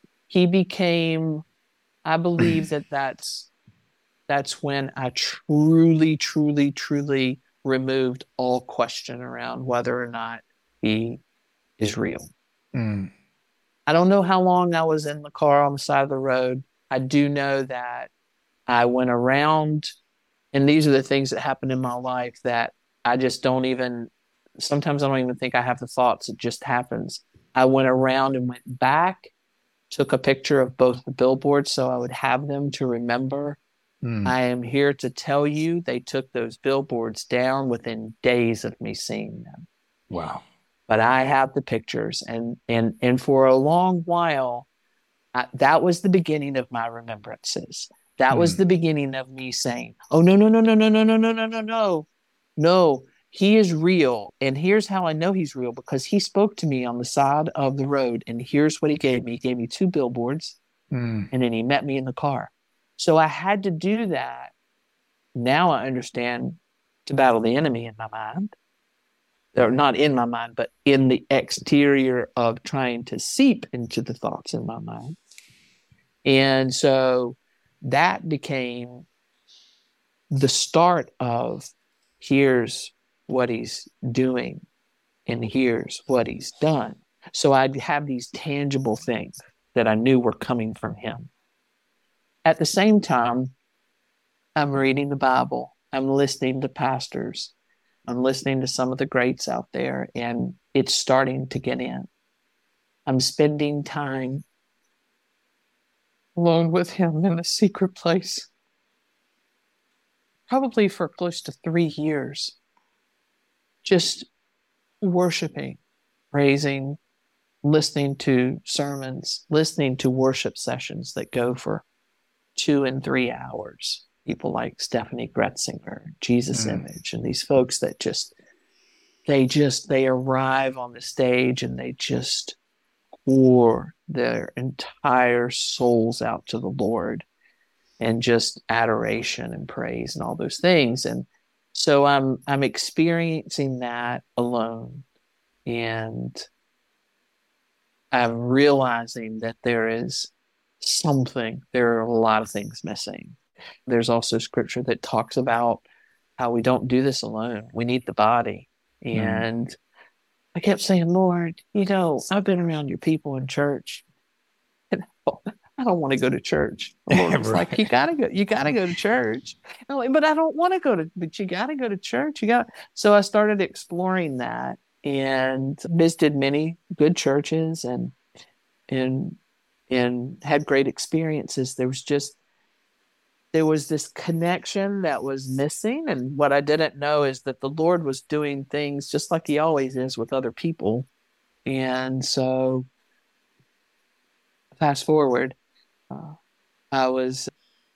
I believe that's when I truly, truly, truly removed all question around whether or not he is real. Mm. I don't know how long I was in the car on the side of the road. I do know that I went around, and these are the things that happen in my life that I just sometimes I don't even think I have the thoughts. It just happens. I went around and went back, took a picture of both the billboards so I would have them to remember. I am here to tell you they took those billboards down within days of me seeing them. Wow. But I have the pictures, and for a long while, that was the beginning of my remembrances. That was the beginning of me saying, "Oh, no, no, no, no, no, no, no, no, no, no, no. No, he is real." And here's how I know he's real, because he spoke to me on the side of the road, and here's what he gave me. He gave me 2 billboards, and then he met me in the car. So I had to do that. Now I understand to battle the enemy in my mind. Or not in my mind, but in the exterior of trying to seep into the thoughts in my mind. And so that became the start of here's what he's doing and here's what he's done. So I'd have these tangible things that I knew were coming from him. At the same time, I'm reading the Bible. I'm listening to pastors. I'm listening to some of the greats out there, and it's starting to get in. I'm spending time alone with him in a secret place, probably for close to 3 years, just worshiping, praising, listening to sermons, listening to worship sessions that go for 2 and 3 hours. People like Stephanie Gretzinger, Jesus Image, and these folks that they arrive on the stage and they just pour their entire souls out to the Lord, and just adoration and praise and all those things. And so I'm experiencing that alone, and I'm realizing that there are a lot of things missing. There's also scripture that talks about how we don't do this alone. We need the body. And I kept saying, Lord, I've been around your people in church, and I don't want to go to church. The Lord was like, you gotta go to church. I'm like, but I don't want to but you gotta go to church. So I started exploring that and visited many good churches and had great experiences. There was this connection that was missing. And what I didn't know is that the Lord was doing things just like he always is with other people. And so fast forward, I was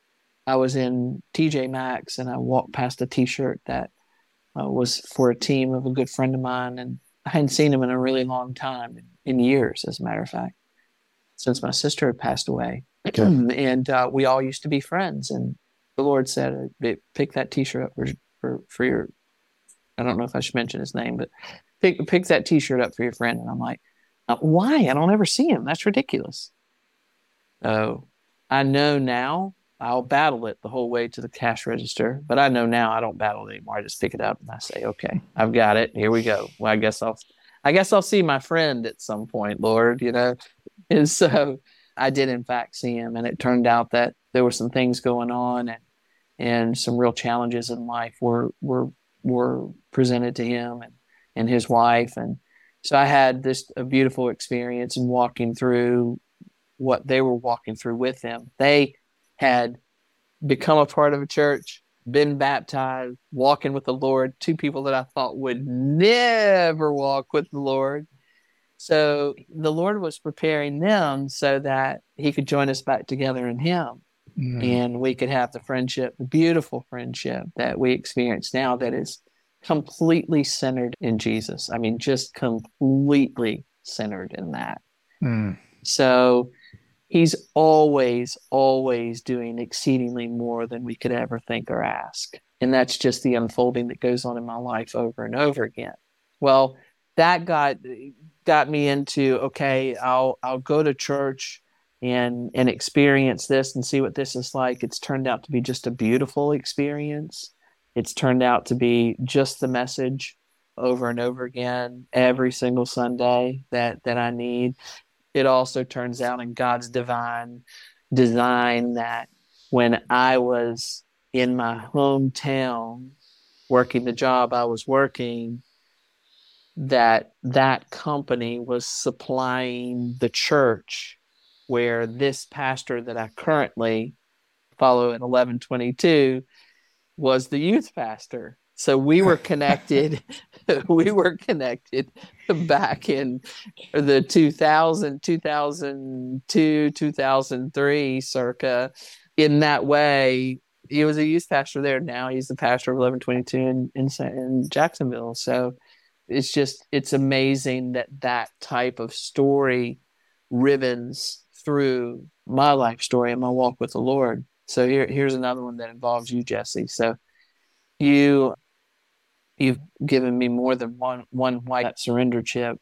in TJ Maxx, and I walked past a t-shirt that was for a team of a good friend of mine. And I hadn't seen him in a really long time, in years, as a matter of fact, since my sister had passed away. Okay. And we all used to be friends. And the Lord said, pick that t-shirt up for your, I don't know if I should mention his name, but pick that t-shirt up for your friend. And I'm like, why? I don't ever see him. That's ridiculous. Oh, I know now. I'll battle it the whole way to the cash register, but I know now I don't battle it anymore. I just pick it up and I say, okay, I've got it. Here we go. Well, I guess I'll see my friend at some point, Lord, And so I did in fact see him, and it turned out that there were some things going on, and some real challenges in life were presented to him and his wife. And so I had a beautiful experience in walking through what they were walking through with him. They had become a part of a church, been baptized, walking with the Lord, 2 people that I thought would never walk with the Lord. So the Lord was preparing them so that he could join us back together in him. And we could have the beautiful friendship that we experience now, that is completely centered in Jesus. I mean, just completely centered in that. So he's always, always doing exceedingly more than we could ever think or ask. And that's just the unfolding that goes on in my life over and over again. Well, that got me into, okay, I'll go to church and experience this and see what this is like. It's turned out to be just a beautiful experience. It's turned out to be just the message over and over again every single Sunday that I need. It also turns out in God's divine design that when I was in my hometown working the job I was working, that company was supplying the church where this pastor that I currently follow at 1122 was the youth pastor. So we were connected. We were connected back in the 2002, 2003 circa. In that way, he was a youth pastor there. Now he's the pastor of 1122 in Jacksonville. So it's amazing that type of story ribbons through my life story and my walk with the Lord. So here's another one that involves you, Jesse. So you've given me more than one white surrender chip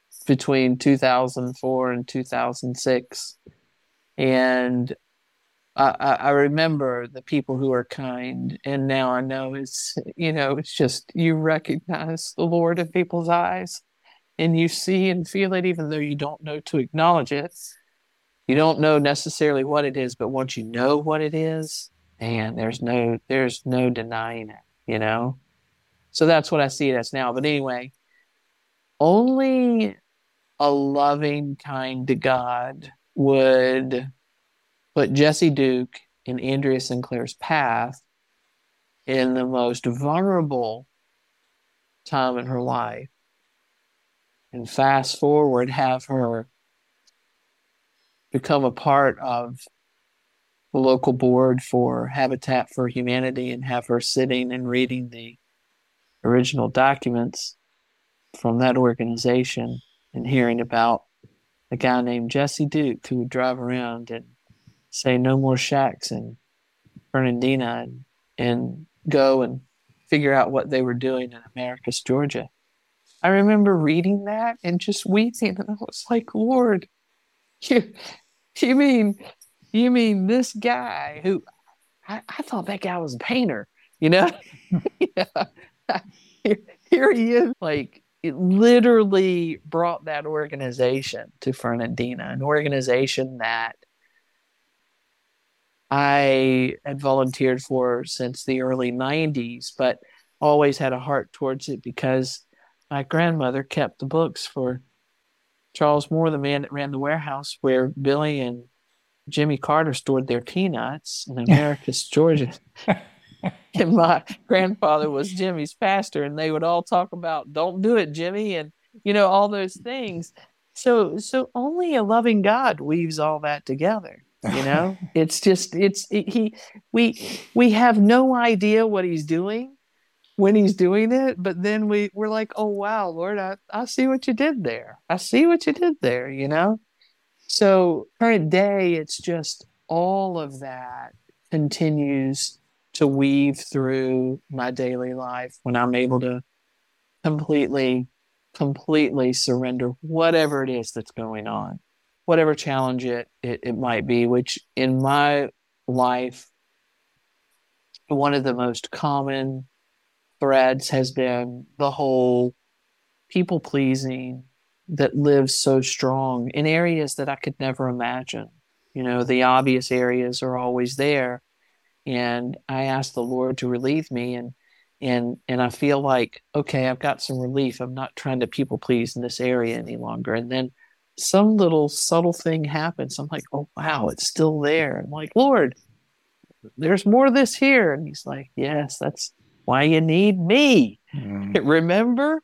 between 2004 and 2006, and I remember the people who are kind, and now I know it's just you recognize the Lord in people's eyes, and you see and feel it, even though you don't know to acknowledge it. You don't know necessarily what it is, but once you know what it is, man, there's no denying it. So that's what I see it as now. But anyway, only a loving, kind to God would put Jessie Duke in Andrea Sinclair's path in the most vulnerable time in her life, and fast forward, have her become a part of the local board for Habitat for Humanity, and have her sitting and reading the original documents from that organization and hearing about a guy named Jesse Duke who would drive around and say no more shacks in Fernandina, and go and figure out what they were doing in Americus, Georgia. I remember reading that and just weeping, and I was like, Lord, you, you mean this guy who I thought that guy was a painter, Yeah. Here he is. Like, it literally brought that organization to Fernandina, an organization that I had volunteered for since the early 90s, but always had a heart towards it because my grandmother kept the books for Charles Moore, the man that ran the warehouse where Billy and Jimmy Carter stored their peanuts in Americus, Georgia. And my grandfather was Jimmy's pastor, and they would all talk about, don't do it, Jimmy, and, all those things. So only a loving God weaves all that together. It's just, we have no idea what he's doing when he's doing it, but then we're like, oh, wow, Lord, I see what you did there. I see what you did there, So current day, it's just all of that continues to weave through my daily life when I'm able to completely surrender whatever it is that's going on, whatever challenge it might be, which in my life, one of the most common threads has been the whole people pleasing that lives so strong in areas that I could never imagine. The obvious areas are always there. And I asked the Lord to relieve me, and I feel like, okay, I've got some relief. I'm not trying to people please in this area any longer. And then some little subtle thing happens. I'm like, oh, wow, it's still there. I'm like, Lord, there's more of this here. And he's like, yes, that's why you need me. Remember,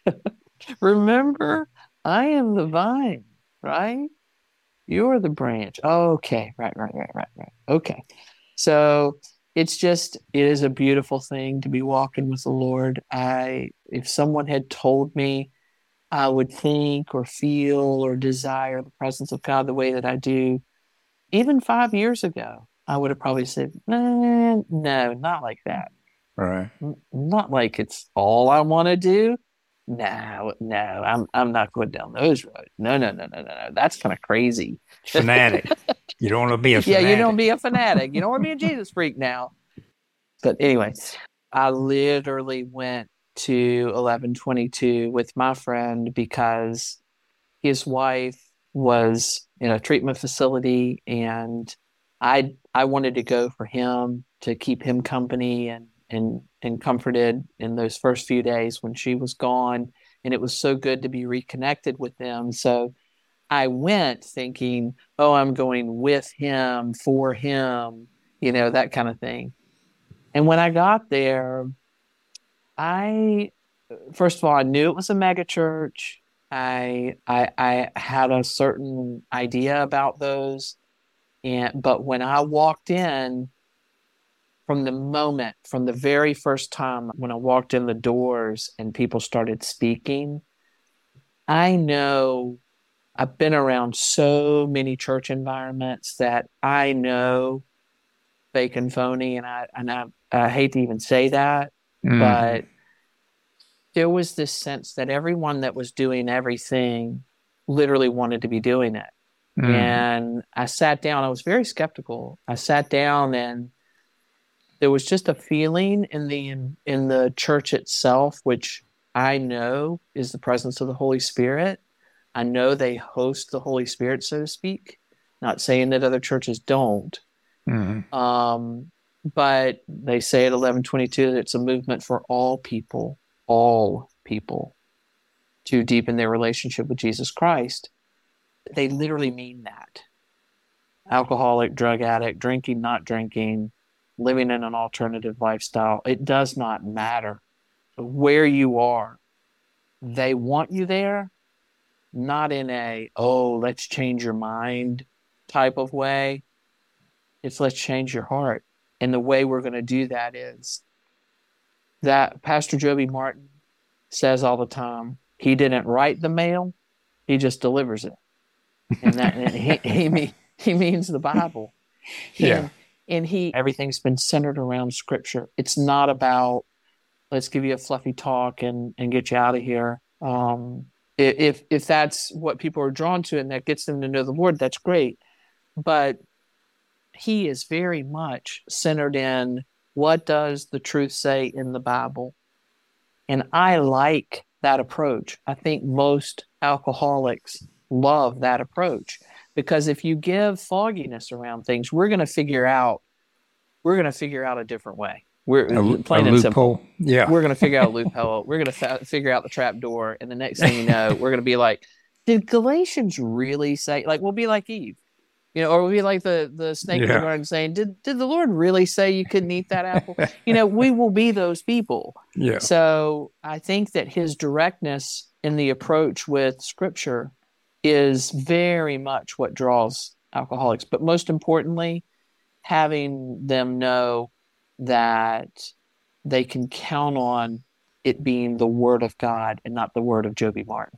I am the vine, right? You're the branch. Okay, right. Okay. So it is a beautiful thing to be walking with the Lord. If someone had told me I would think or feel or desire the presence of God the way that I do, even 5 years ago, I would have probably said, no, not like that. Right. Not like it's all I want to do. No, I'm not going down those roads. No. That's kind of crazy. Fanatic. You don't want to be a fanatic. Yeah, you don't be a fanatic. You don't want to be a Jesus freak now. But anyway, I literally went to 1122 with my friend because his wife was in a treatment facility, and I wanted to go for him to keep him company and comforted in those first few days when she was gone. And it was so good to be reconnected with them. So I went thinking, oh, I'm going with him, for him, that kind of thing. And when I got there, first of all, I knew it was a mega church. I had a certain idea about those. But when I walked in, from the very first time when I walked in the doors and people started speaking, I know I've been around so many church environments that I know fake and phony, and I hate to even say that, but there was this sense that everyone that was doing everything literally wanted to be doing it. And I sat down. I was very skeptical. I sat down, and there was just a feeling in the church itself, which I know is the presence of the Holy Spirit. I know they host the Holy Spirit, so to speak. Not saying that other churches don't. But they say at 1122 that it's a movement for all people to deepen their relationship with Jesus Christ. They literally mean that. Alcoholic, drug addict, drinking, not drinking, living in an alternative lifestyle. It does not matter where you are. They want you there, not in a, oh, let's change your mind type of way. It's let's change your heart. And the way we're going to do that is that Pastor Joby Martin says all the time, he didn't write the mail, he just delivers it. And that and he means the Bible. Yeah. And everything's been centered around Scripture. It's not about, let's give you a fluffy talk and get you out of here. If that's what people are drawn to and that gets them to know the Lord, that's great. But he is very much centered in what does the truth say in the Bible. And I like that approach. I think most alcoholics love that approach, because if you give fogginess around things, we're going to figure out a different way. We're plain and simple. Yeah. We're going to figure out a loophole. We're going to figure out the trap door. And the next thing you know, we're going to be like, did Galatians really say, like, we'll be like Eve, or we'll be like the snake in the garden saying, did the Lord really say you couldn't eat that apple? We will be those people. Yeah. So I think that his directness in the approach with Scripture is very much what draws alcoholics. But most importantly, having them know that they can count on it being the Word of God and not the word of Joby Martin.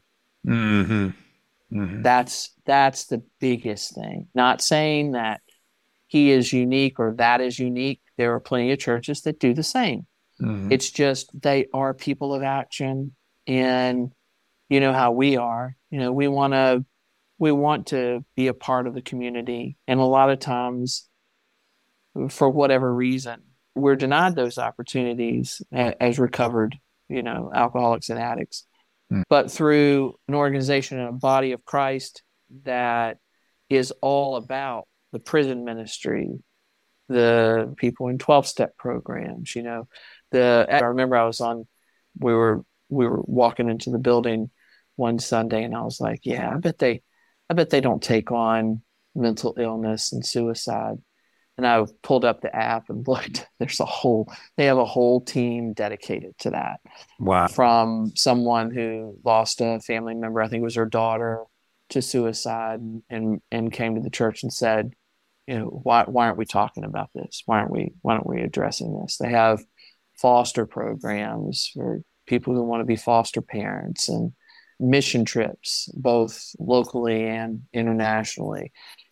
That's the biggest thing. Not saying that he is unique or that is unique. There are plenty of churches that do the same. It's just they are people of action, and you know how we are. We want to be a part of the community, and a lot of times, for whatever reason, we're denied those opportunities as recovered, alcoholics and addicts. But through an organization and a body of Christ that is all about the prison ministry, the people in 12-step programs, I remember we were walking into the building one Sunday, and I was like, yeah, I bet they don't take on mental illness and suicide. And I pulled up the app and looked. They have a whole team dedicated to that. Wow. From someone who lost a family member, I think it was her daughter, to suicide, and came to the church and said, why aren't we talking about this? Why aren't we addressing this? They have foster programs for people who want to be foster parents, and mission trips, both locally and internationally.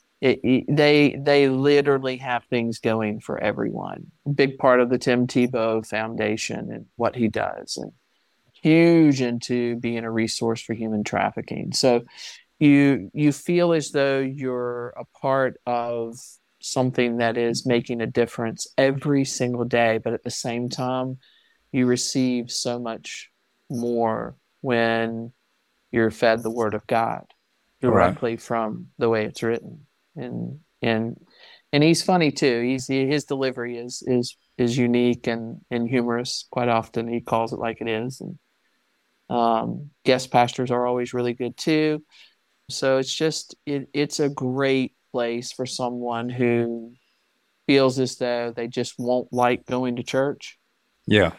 They literally have things going for everyone. Big part of the Tim Tebow Foundation and what he does, and huge into being a resource for human trafficking. So you feel as though you're a part of something that is making a difference every single day, but at the same time, you receive so much more when you're fed the Word of God directly from the way it's written. And he's funny too. His delivery is unique and humorous. Quite often he calls it like it is. And guest pastors are always really good too. So it's a great place for someone who feels as though they just won't like going to church. Yeah.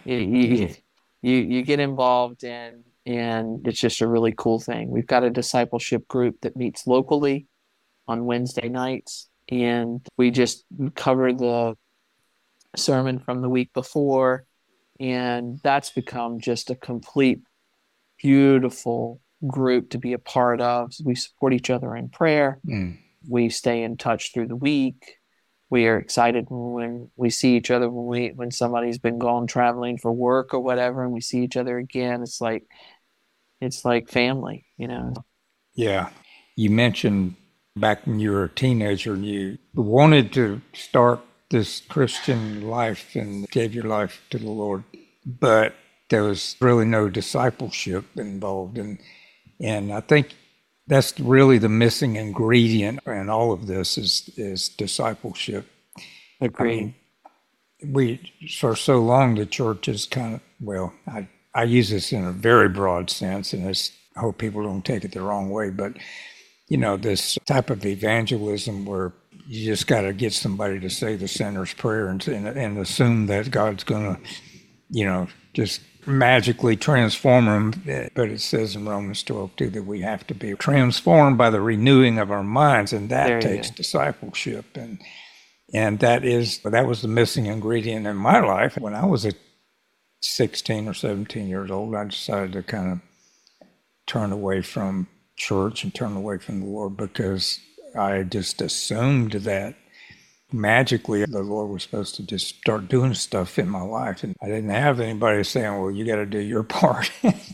You get involved in, and it's just a really cool thing. We've got a discipleship group that meets locally on Wednesday nights, and we just cover the sermon from the week before, and that's become just a complete, beautiful group to be a part of. We support each other in prayer. We stay in touch through the week. We are excited when we see each other, when somebody's been gone traveling for work or whatever, and we see each other again. It's like family, Yeah. You mentioned back when you were a teenager and you wanted to start this Christian life and gave your life to the Lord, but there was really no discipleship involved. And I think that's really the missing ingredient in all of this is discipleship. Agreed. For so long, the church is kind of, well, I use this in a very broad sense, and I hope people don't take it the wrong way, but, this type of evangelism where you just got to get somebody to say the sinner's prayer and assume that God's going to, just magically transform them. But it says in Romans 12, too, that we have to be transformed by the renewing of our minds, and that takes discipleship. And that was the missing ingredient in my life. When I was 16 or 17 years old, I decided to kind of turn away from church and turn away from the Lord because I just assumed that magically the Lord was supposed to just start doing stuff in my life. And I didn't have anybody saying, well, you got to do your part.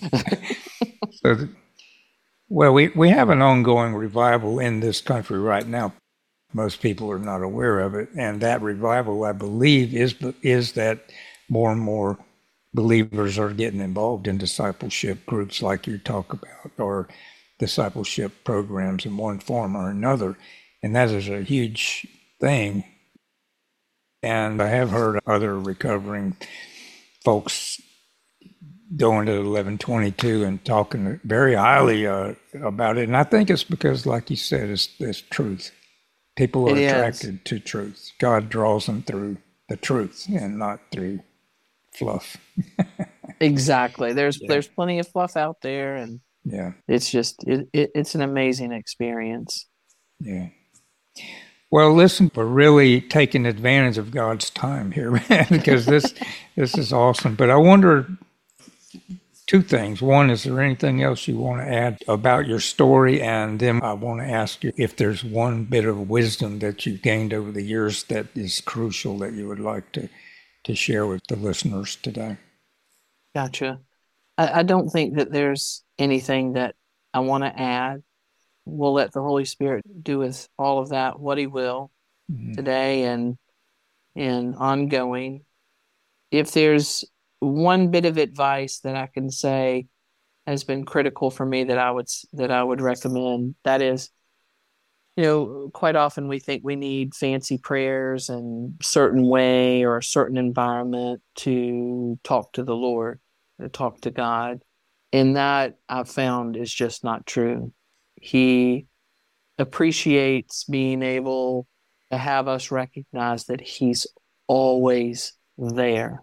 We have an ongoing revival in this country right now. Most people are not aware of it. And that revival, I believe, is that more and more believers are getting involved in discipleship groups like you talk about, or discipleship programs in one form or another. And that is a huge thing. And I have heard other recovering folks going to 1122 and talking very highly about it. And I think it's because, like you said, it's truth. People are attracted to truth. God draws them through the truth and not through fluff. Exactly. There's plenty of fluff out there, and it's just it's an amazing experience. Yeah. Well, listen, we're really taking advantage of God's time here, because this is awesome. But I wonder two things. One, is there anything else you want to add about your story? And then I want to ask you if there's one bit of wisdom that you've gained over the years that is crucial that you would like to share with the listeners today. Gotcha. I don't think that there's anything that I want to add. We'll let the Holy Spirit do with all of that what He will today and ongoing. If there's one bit of advice that I can say has been critical for me that I would recommend, that is, quite often we think we need fancy prayers and a certain way or a certain environment to talk to the Lord, to talk to God. And that I've found is just not true. He appreciates being able to have us recognize that He's always there.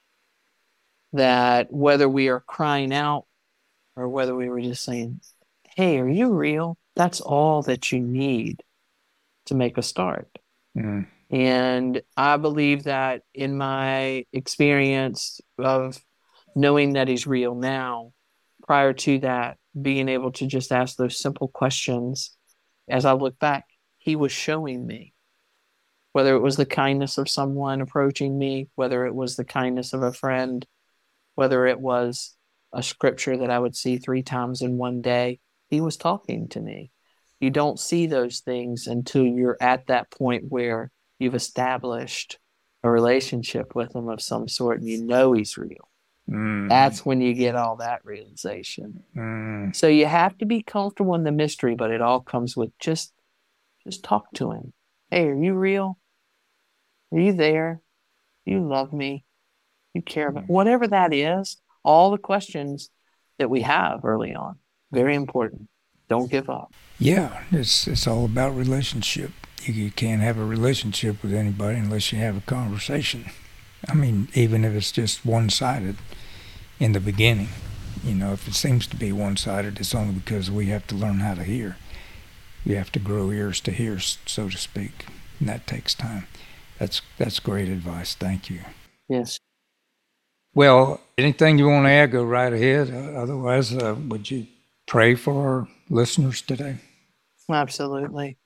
That whether we are crying out or whether we were just saying, hey, are you real? That's all that you need to make a start. Mm. And I believe that in my experience of knowing that He's real now, prior to that, being able to just ask those simple questions, as I look back, He was showing me, whether it was the kindness of someone approaching me, whether it was the kindness of a friend, whether it was a scripture that I would see 3 times in one day, He was talking to me. You don't see those things until you're at that point where you've established a relationship with Him of some sort and you know He's real. Mm. That's when you get all that realization. Mm. So you have to be comfortable in the mystery, but it all comes with just talk to Him. Hey, are you real? Are you there? You love me? You care about whatever that is? All the questions that we have early on, very important. Don't give up. Yeah, it's all about relationship. You can't have a relationship with anybody unless you have a conversation. I mean, even if it's just one-sided in the beginning. If it seems to be one-sided, it's only because we have to learn how to hear. You have to grow ears to hear, so to speak, and that takes time. That's great advice. Thank you. Yes. Well, anything you want to add, go right ahead. Otherwise, would you pray for our listeners today? Absolutely.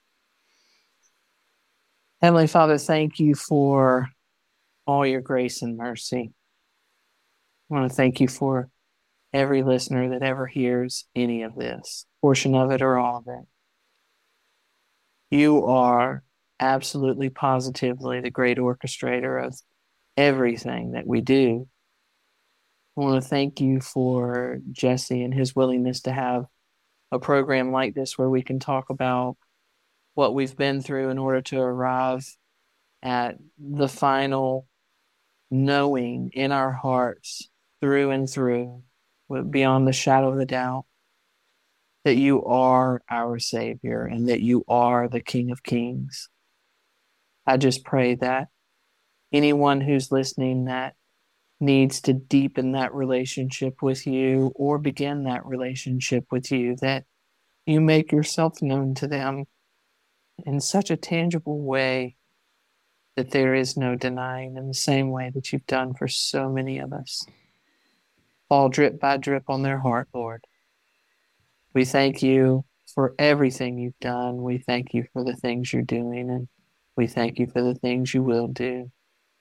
Heavenly Father, thank You for all Your grace and mercy. I want to thank You for every listener that ever hears any of this, portion of it or all of it. You are absolutely positively the great orchestrator of everything that we do. I want to thank you for Jesse and his willingness to have a program like this where we can talk about what we've been through in order to arrive at the final knowing in our hearts through and through, beyond the shadow of the doubt, that you are our Savior and that you are the King of Kings. I just pray that anyone who's listening that needs to deepen that relationship with you or begin that relationship with you, that you make yourself known to them in such a tangible way that there is no denying, in the same way that you've done for so many of us. Fall drip by drip on their heart, Lord. We thank you for everything you've done. We thank you for the things you're doing, and we thank you for the things you will do.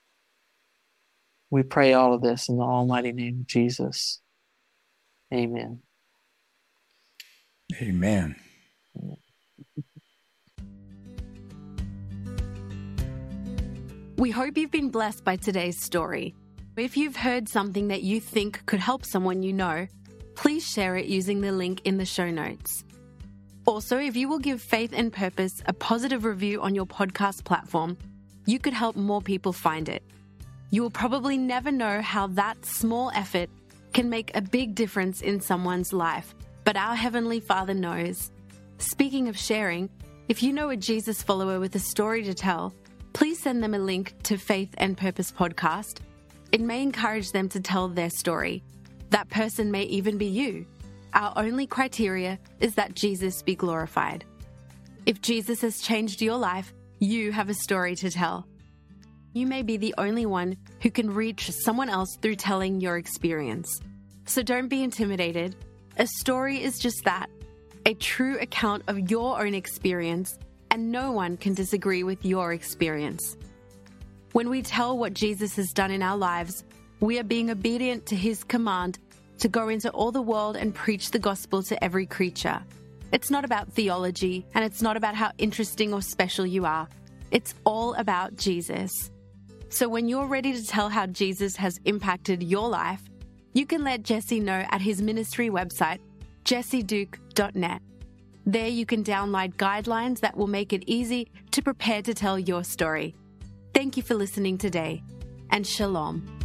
We pray all of this in the almighty name of Jesus. Amen. Amen. We hope you've been blessed by today's story. If you've heard something that you think could help someone you know, please share it using the link in the show notes. Also, if you will give Faith and Purpose a positive review on your podcast platform, you could help more people find it. You will probably never know how that small effort can make a big difference in someone's life, but our Heavenly Father knows. Speaking of sharing, if you know a Jesus follower with a story to tell, please send them a link to Faith and Purpose Podcast. It may encourage them to tell their story. That person may even be you. Our only criteria is that Jesus be glorified. If Jesus has changed your life, you have a story to tell. You may be the only one who can reach someone else through telling your experience. So don't be intimidated. A story is just that, a true account of your own experience, and no one can disagree with your experience. When we tell what Jesus has done in our lives, we are being obedient to his command to go into all the world and preach the gospel to every creature. It's not about theology, and it's not about how interesting or special you are. It's all about Jesus. So when you're ready to tell how Jesus has impacted your life, you can let Jesse know at his ministry website, jesseduke.net. There you can download guidelines that will make it easy to prepare to tell your story. Thank you for listening today, and shalom.